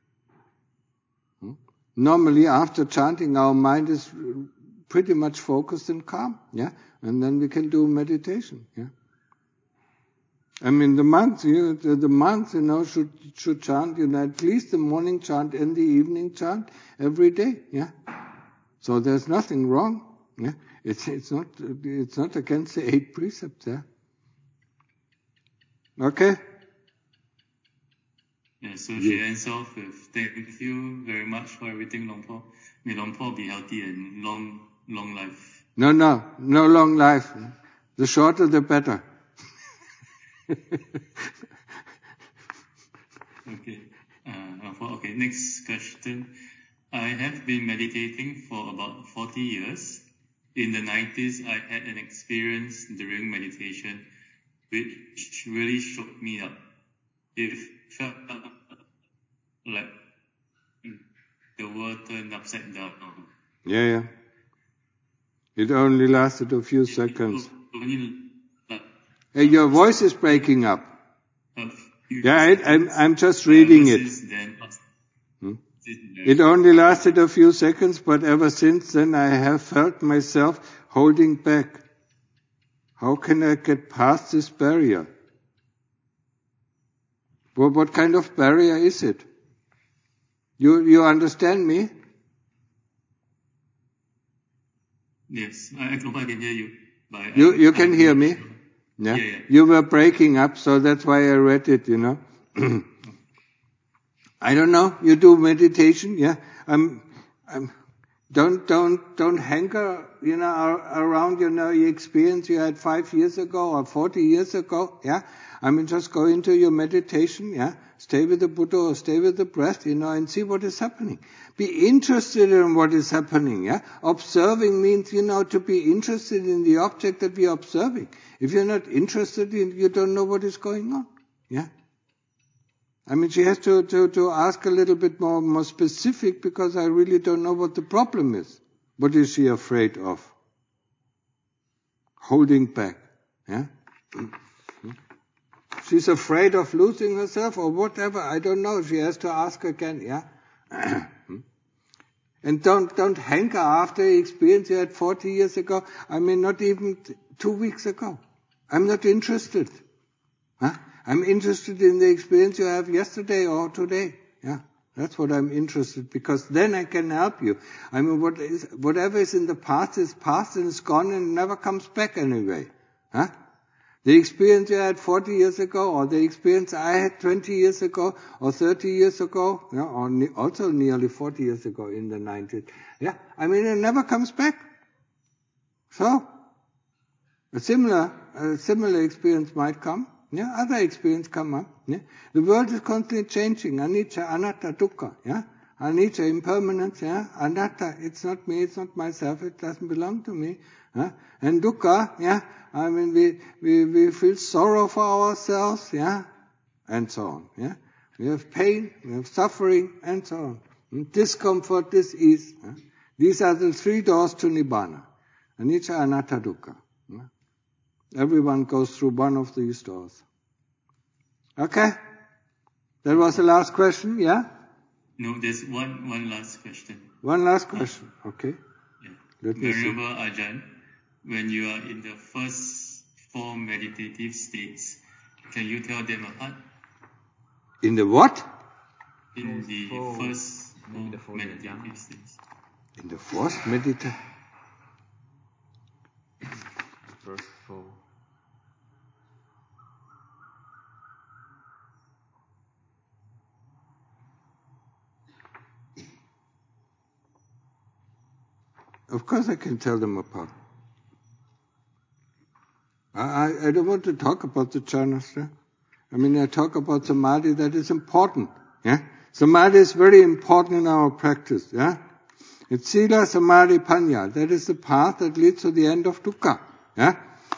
Normally, after chanting, our mind is pretty much focused and calm, yeah. And then we can do meditation, yeah. I mean, the monks, should chant, at least the morning chant and the evening chant every day, yeah. So there's nothing wrong, yeah. It's not against the 8 precepts, yeah. Okay. Yeah, so she ends off with, thank you very much for everything, Luang Por. May Luang Por be healthy and long life. No long life. The shorter the better. Okay, next question. I have been meditating for about 40 years. In the 90s, I had an experience during meditation which really shook me up. It felt like the world turned upside down. Yeah. It only lasted a few seconds. Hey, your voice is breaking up. Yeah, I'm just reading it. It only lasted a few seconds, but ever since then I have felt myself holding back. How can I get past this barrier? Well, what kind of barrier is it? You understand me? Yes, I hope I can hear you. But you can hear me? Yeah? You were breaking up, so that's why I read it, I don't know. You do meditation, yeah? Don't hanker, around, your experience you had 5 years ago or 40 years ago, yeah? I mean, just go into your meditation, yeah? Stay with the Buddha or stay with the breath, and see what is happening. Be interested in what is happening, yeah? Observing means, to be interested in the object that we are observing. If you're not interested in, you don't know what is going on, yeah? I mean, she has to ask a little bit more specific, because I really don't know what the problem is. What is she afraid of? Holding back, yeah? She's afraid of losing herself or whatever. I don't know. She has to ask again, yeah? And don't hanker after the experience you had 40 years ago. I mean, not even 2 weeks ago. I'm not interested. Huh? I'm interested in the experience you have yesterday or today. Yeah. That's what I'm interested, because then I can help you. I mean, whatever is in the past is past and it's gone and never comes back anyway. Huh? The experience you had 40 years ago, or the experience I had 20 years ago, or 30 years ago, or also nearly 40 years ago in the 90s. Yeah, I mean, it never comes back. So, a similar experience might come. Yeah, other experience come up. Yeah, the world is constantly changing. Anicca, anatta, dukkha. Yeah, anicca, impermanence. Yeah, anatta, it's not me, it's not myself, it doesn't belong to me. Yeah? And dukkha, yeah, I mean, we feel sorrow for ourselves, yeah, and so on. Yeah, we have pain, we have suffering, and so on. And discomfort, dis-ease. Yeah? These are the 3 doors to Nibbana. Anicca, anatta, dukkha. Yeah? Everyone goes through one of these doors. Okay? That was the last question, yeah? No, there's one last question. One last question, okay. Yeah. Let me see. Venerable Ajahn, when you are in the first 4 meditative states, can you tell them apart? In the what? In the first 4 meditative states. In the first meditation. First 4. Of course I can tell them apart. I don't want to talk about the jhanas. Yeah? I mean, I talk about samadhi, that is important. Yeah? Samadhi is very important in our practice. Yeah? It's sila, samadhi, panya. That is the path that leads to the end of dukkha. Yeah?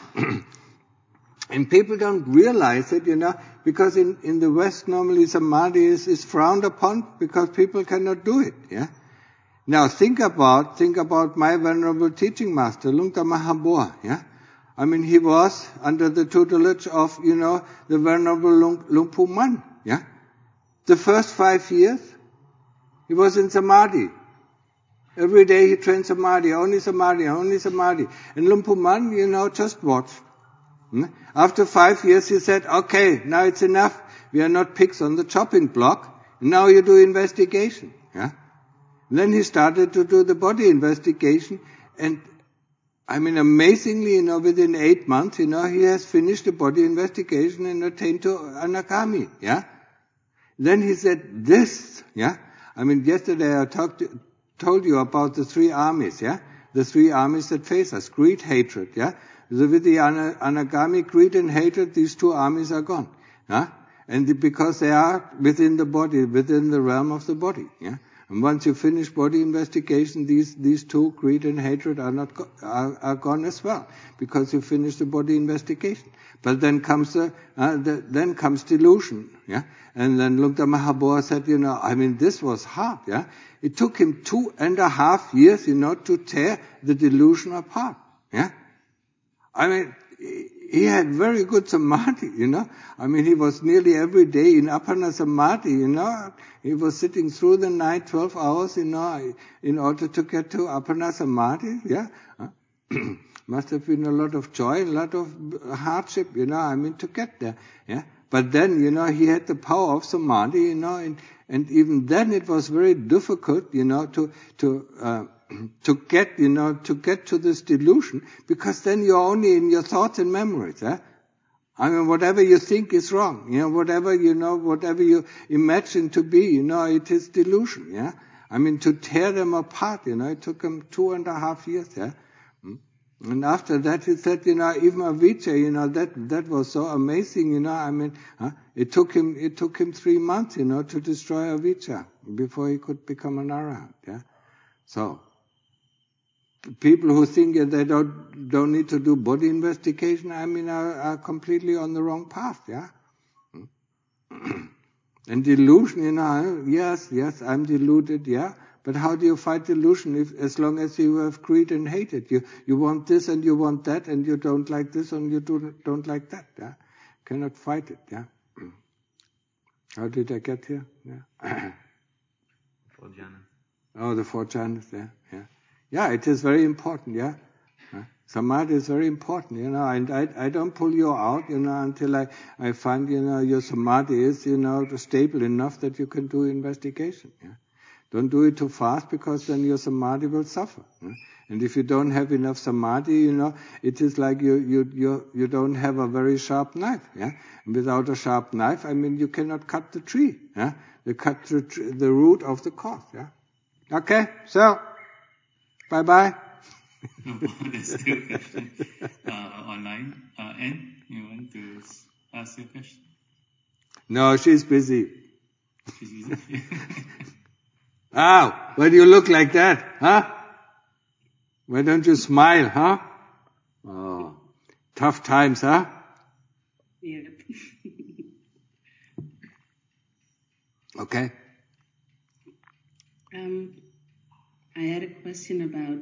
And people don't realize it, because in the West normally samadhi is frowned upon because people cannot do it. Yeah? Now think about my venerable teaching master, Lungta Mahabua. Yeah? I mean, he was under the tutelage of, the venerable Luang Pu Man. Yeah? The first 5 years, he was in samadhi. Every day he trained samadhi, only samadhi, only samadhi. And Luang Pu Man, just watched. After 5 years he said, okay, now it's enough. We are not pigs on the chopping block. Now you do investigation. Yeah? Then he started to do the body investigation, and I mean, amazingly, within 8 months, he has finished the body investigation and attained to Anagami. Yeah? Then he said this, yeah? I mean, yesterday I told you about the 3 armies, yeah? The 3 armies that face us, greed, hatred, yeah? So with the Anagami, greed and hatred, these 2 armies are gone, yeah? And because they are within the body, within the realm of the body, yeah? And once you finish body investigation, these 2, greed and hatred, are gone as well, because you finish the body investigation. But then comes then comes delusion, yeah. And then Lungta Mahabua said, I mean, this was hard, yeah. It took him 2.5 years, to tear the delusion apart, yeah. I mean, he had very good samadhi, I mean, he was nearly every day in Appana Samadhi, He was sitting through the night, 12 hours, in order to get to Appana Samadhi, yeah. Must have been a lot of joy, a lot of hardship, I mean, to get there, yeah. But then, he had the power of samadhi, and even then it was very difficult, to get to this delusion, because then you're only in your thoughts and memories, eh? I mean, whatever you think is wrong, whatever you imagine to be, it is delusion, yeah? I mean, to tear them apart, it took him 2.5 years, yeah? And after that he said, even avijja, that was so amazing, I mean, it took him 3 months, to destroy avijja before he could become an arahant, yeah? So, people who think that they don't need to do body investigation, I mean, are completely on the wrong path, yeah? And delusion, yes, I'm deluded, yeah? But how do you fight delusion as long as you have greed and hatred? You want this and you want that, and you don't like this and you don't like that, yeah? Cannot fight it, yeah? How did I get here? Yeah. 4 jhanas. Oh, the 4 jhanas, yeah. Yeah, it is very important, yeah. Samadhi is very important, and I don't pull you out, until I find, your samadhi is, stable enough that you can do investigation. Yeah? Don't do it too fast, because then your samadhi will suffer. Yeah? And if you don't have enough samadhi, it is like you don't have a very sharp knife. Yeah? And without a sharp knife, you cannot cut the tree. Yeah? You cut the root of the cause. Yeah? Okay, so bye-bye. No, there's still a question online. Anne, you want to ask your question? No, she's busy. She's busy. Why do you look like that, huh? Why don't you smile, huh? Oh, tough times, huh? Yep. Okay. I had a question about,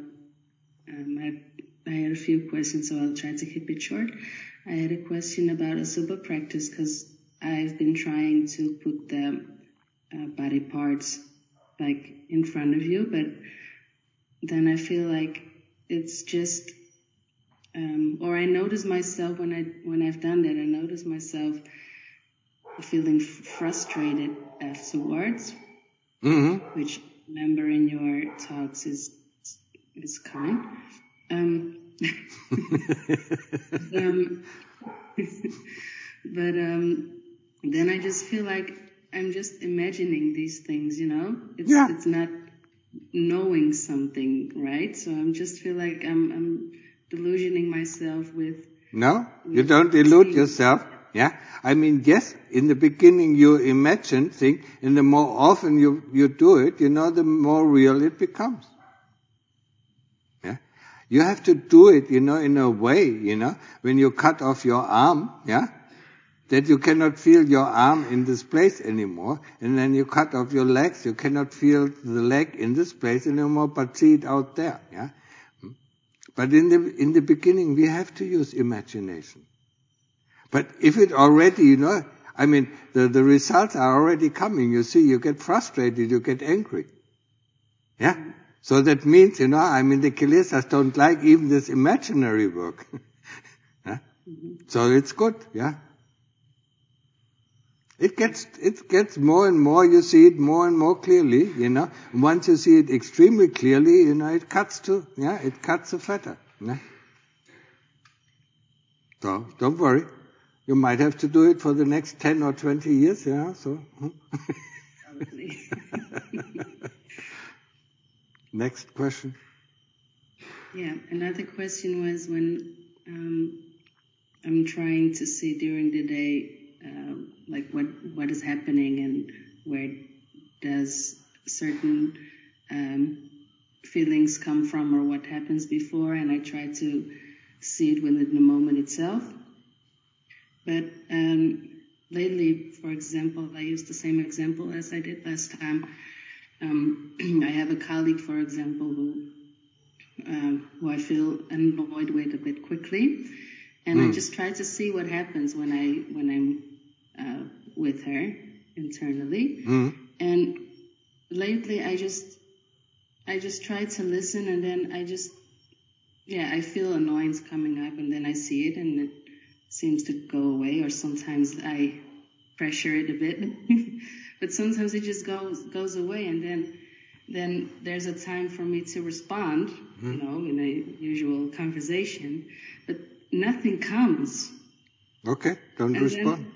I had a few questions, so I'll try to keep it short. I had a question about Asubha practice, because I've been trying to put the body parts like in front of you, but then I feel like it's just, or I notice myself when I've done that, I notice myself feeling frustrated afterwards, which I remember in your talks is common. But then I just feel like I'm just imagining these things, It's not knowing something, right? So I just feel like I'm delusioning myself with... No, you don't delude yourself. Yeah, yes, in the beginning you imagine things, and the more often you do it, the more real it becomes. Yeah, you have to do it, in a way, when you cut off your arm, that you cannot feel your arm in this place anymore, and then you cut off your legs, you cannot feel the leg in this place anymore, but see it out there. Yeah, but in the beginning we have to use imagination. But if it already, the results are already coming, you see, you get frustrated, you get angry. Yeah? So that means, the kilesas don't like even this imaginary work. Yeah? So it's good, yeah? It gets more and more, you see it more and more clearly, Once you see it extremely clearly, it cuts the fetter. Yeah? So, don't worry. You might have to do it for the next 10 or 20 years, yeah, so. Probably. Next question. Yeah, another question was when I'm trying to see during the day, like what is happening and where does certain feelings come from or what happens before, and I try to see it within the moment itself. But lately, for example, I used the same example as I did last time. I have a colleague, for example, who I feel annoyed with a bit quickly, and I just try to see what happens when I'm with her internally. And lately, I just try to listen, and then I feel annoyance coming up, and then I see it, and it seems to go away, or sometimes I pressure it a bit, but sometimes it just goes away, and then there's a time for me to respond, in a usual conversation, but nothing comes. Okay, don't respond.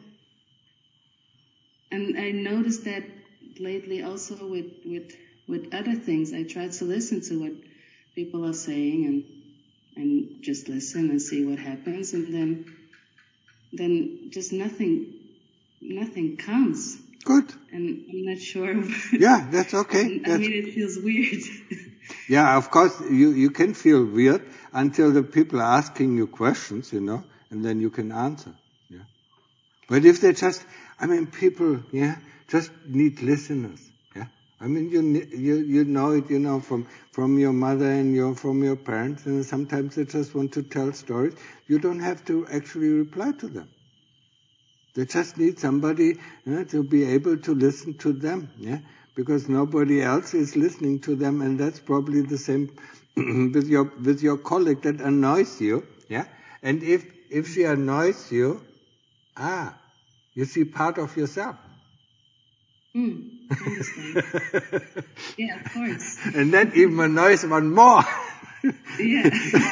And I noticed that lately also with other things. I try to listen to what people are saying and just listen and see what happens, and then just nothing comes. Good. And I'm not sure. Yeah, that's okay. It feels weird. Yeah, of course, you can feel weird until the people are asking you questions, and then you can answer. Yeah. But if they people, just need listeners. Yeah. You know it, from your mother and from your parents, and sometimes they just want to tell stories. You don't have to actually reply to them. They just need somebody to be able to listen to them, because nobody else is listening to them, and that's probably the same with your colleague that annoys you, yeah? And if she annoys you, you see part of yourself. I understand. Yeah, of course. And that even annoys one more. Yeah.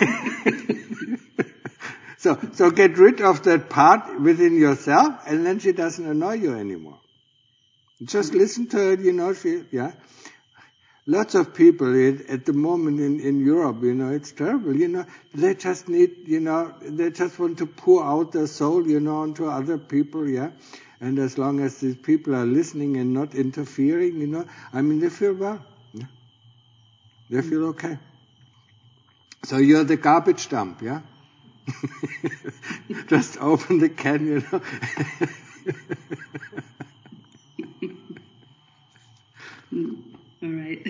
So get rid of that part within yourself, and then she doesn't annoy you anymore. Just listen to her, Lots of people at the moment in Europe, it's terrible, they just need, they just want to pour out their soul, onto other people, and as long as these people are listening and not interfering, they feel well, they feel okay. So you're the garbage dump, just open the can, All right.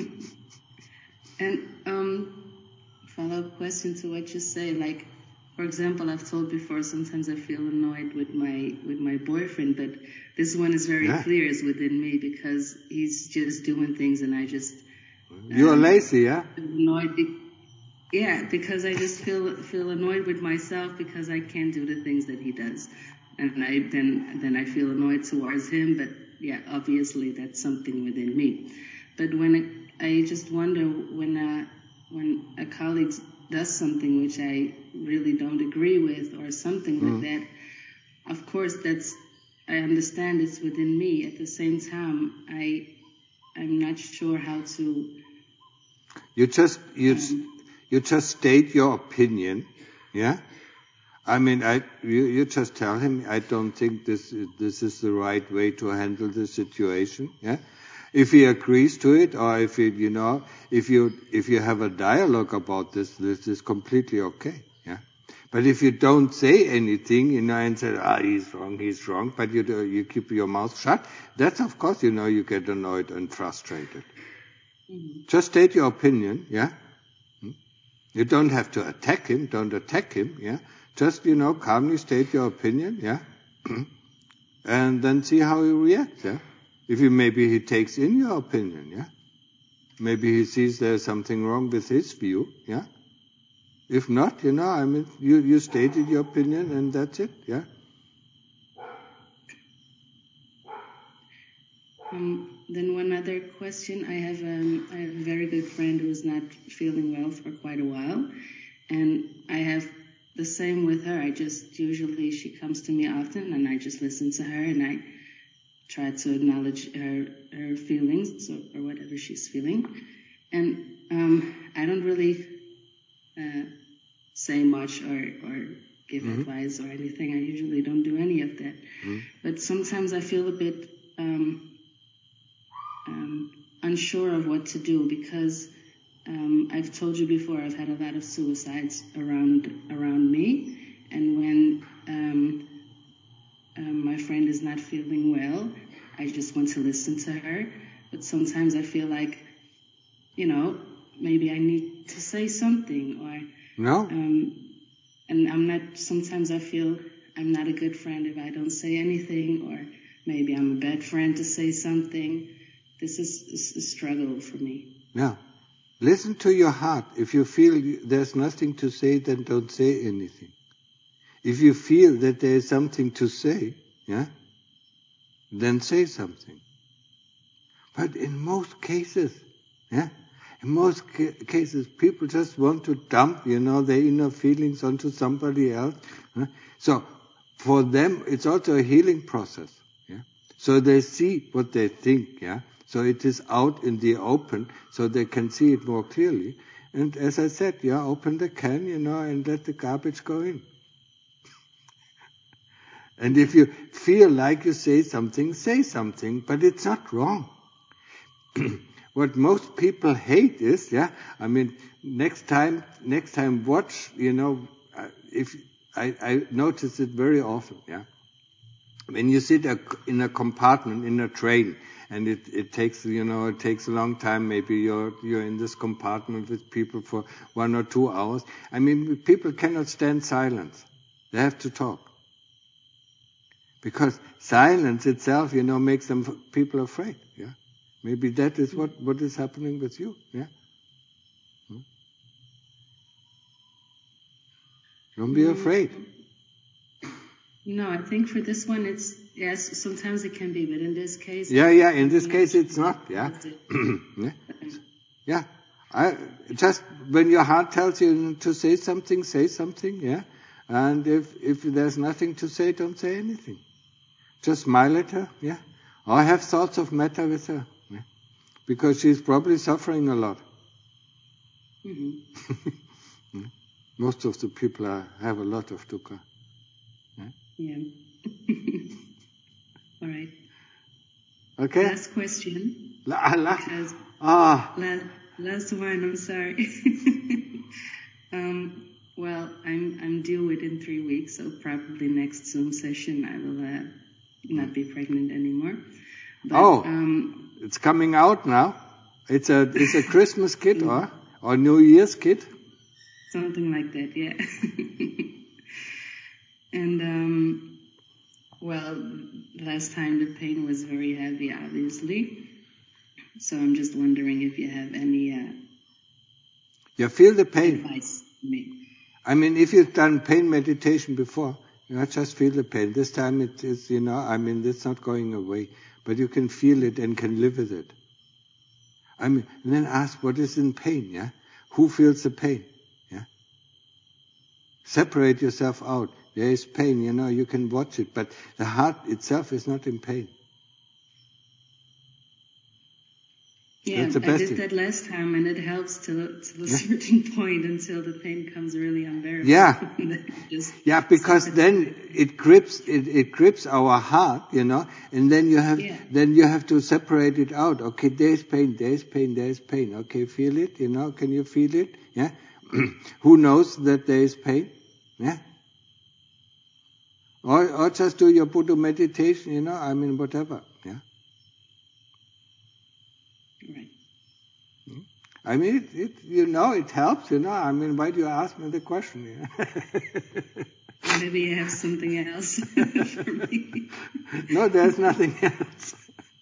And follow-up question to what you say, like, for example, I've told before, sometimes I feel annoyed with my boyfriend, but this one is very clear, is within me, because he's just doing things and I just... You're lazy, yeah? Annoyed. Because I just feel annoyed with myself because I can't do the things that he does. And then I feel annoyed towards him, but obviously that's something within me. But when I just wonder when a colleague does something which I really don't agree with or something like that, of course I understand it's within me. At the same time, I'm not sure how to... You just state your opinion, yeah? You just tell him, I don't think this is the right way to handle the situation, yeah? If he agrees to it, or if you have a dialogue about this is completely okay, yeah? But if you don't say anything, and say, he's wrong, but you keep your mouth shut, that's of course, you get annoyed and frustrated. Mm-hmm. Just state your opinion, yeah? You don't have to attack him, don't attack him, yeah? Just, calmly state your opinion, yeah? And then see how he reacts, yeah? Maybe he takes in your opinion, yeah? Maybe he sees there's something wrong with his view, yeah? If not, you stated your opinion and that's it, yeah? Then one other question. I have a very good friend who's not feeling well for quite a while, and I have the same with her. Usually she comes to me often, and I just listen to her, and I try to acknowledge her feelings or whatever she's feeling. And I don't really say much or give advice or anything. I usually don't do any of that. But sometimes I feel a bit unsure of what to do, because I've told you before, I've had a lot of suicides around me, and when my friend is not feeling well, I just want to listen to her. But sometimes I feel like, maybe I need to say something, or no. And sometimes I feel I'm not a good friend if I don't say anything, or maybe I'm a bad friend to say something. This is a struggle for me. Yeah. Listen to your heart. If you feel there's nothing to say, then don't say anything. If you feel that there is something to say, yeah, then say something. But in most cases, people just want to dump, their inner feelings onto somebody else. So for them, it's also a healing process. Yeah. So they see what they think. Yeah. So it is out in the open, so they can see it more clearly. And as I said, open the can, and let the garbage go in. And if you feel like you say something, but it's not wrong. What most people hate is, next time watch, if I notice it very often, when you sit in a compartment in a train, and it takes a long time. Maybe you're in this compartment with people for 1 or 2 hours. People cannot stand silence. They have to talk. Because silence itself, makes people afraid. Yeah. Maybe that is what is happening with you. Yeah. Don't be afraid. No, I think for this one, yes, sometimes it can be, but in this case... Yeah, in this case it's not, yeah. Yeah. Just when your heart tells you to say something, yeah. And if there's nothing to say, don't say anything. Just smile at her, yeah. Or have thoughts of metta with her, yeah. Because she's probably suffering a lot. Mm-hmm. Most of the people have a lot of dukkha. Yeah. All right. Okay. Last question. Last one. I'm sorry. Well, I'm due within 3 weeks, so probably next Zoom session I will not be pregnant anymore. But, it's coming out now. It's a Christmas kit or New Year's kit. Something like that, yeah. And well, last time the pain was very heavy, obviously. So I'm just wondering if you have any you feel the pain. Advice for me. I mean, if you've done pain meditation before, just feel the pain. This time it is, it's not going away. But you can feel it and can live with it. And then ask, what is in pain, yeah? Who feels the pain, yeah? Separate yourself out. There is pain, you can watch it, but the heart itself is not in pain. Yeah, I did that last time, and it helps till a certain point until the pain comes really unbearable. Yeah. Because then it grips our heart, and then you have to separate it out. Okay, there's pain. Okay, feel it, can you feel it? Yeah. Who knows that there is pain? Yeah. Or just do your Buddha meditation, whatever. Yeah. Right. I mean, it helps, why do you ask me the question? Maybe you have something else for me. No, there's nothing else.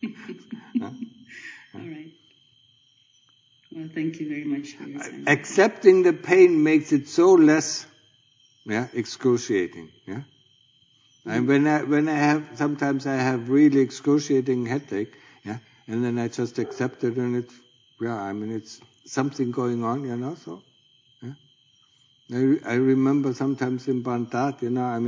All right. Well, thank you very much for your time. Accepting the pain makes it so less, excruciating, yeah. And sometimes I have really excruciating headache, yeah, and then I just accept it, and it's something going on, so, yeah. I remember sometimes in Bantat,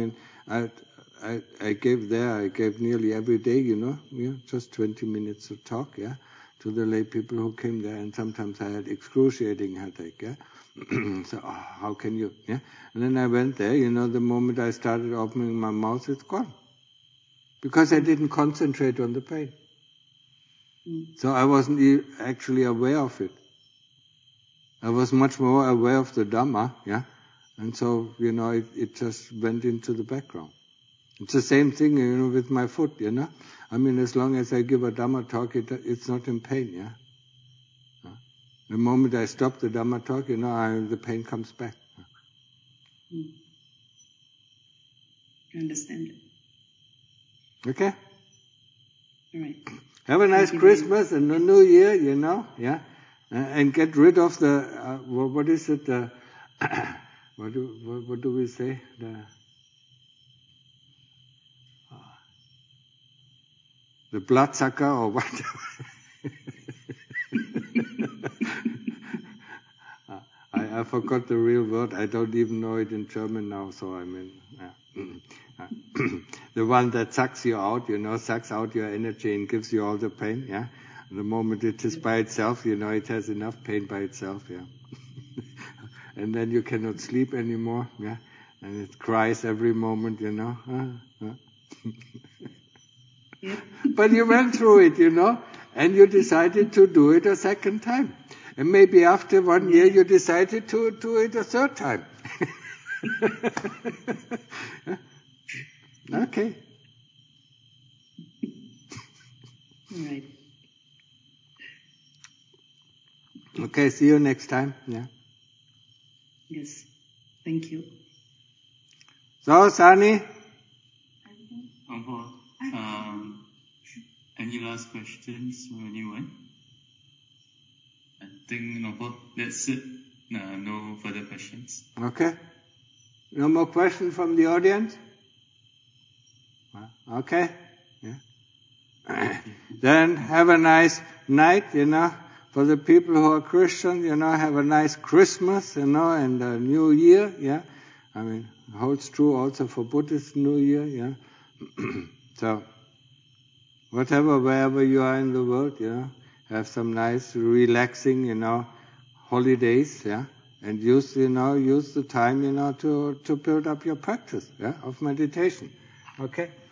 I gave nearly every day, just 20 minutes of talk, yeah, to the lay people who came there, and sometimes I had excruciating headache, yeah. So, how can you, yeah? And then I went there, the moment I started opening my mouth, it's gone. Because I didn't concentrate on the pain. So I wasn't actually aware of it. I was much more aware of the Dhamma, yeah? And so, it just went into the background. It's the same thing, with my foot, as long as I give a Dhamma talk, it's not in pain, yeah? The moment I stop the Dhamma talk, the pain comes back. I understand. Okay? All right. Have a nice Christmas and a New Year, yeah? And get rid of the, what is it, what do we say? The bloodsucker or what? I forgot the real word. I don't even know it in German now, so the one that sucks you out, sucks out your energy and gives you all the pain, yeah? And the moment it is by itself, it has enough pain by itself, yeah? And then you cannot sleep anymore, yeah? And it cries every moment, Yep. But you went through it, and you decided to do it a second time. And maybe after 1 year you decided to do it a third time. Okay. All right. Okay, see you next time. Yeah. Yes. Thank you. So, Sani? Any last questions from anyone? I think that's it. No further questions. Okay. No more questions from the audience? Okay. Yeah. Then have a nice night, For the people who are Christian, have a nice Christmas, and a New Year, yeah. I mean, holds true also for Buddhist New Year, yeah. So, wherever you are in the world, have some nice, relaxing, holidays, yeah. And use the time, to build up your practice, of meditation. Okay?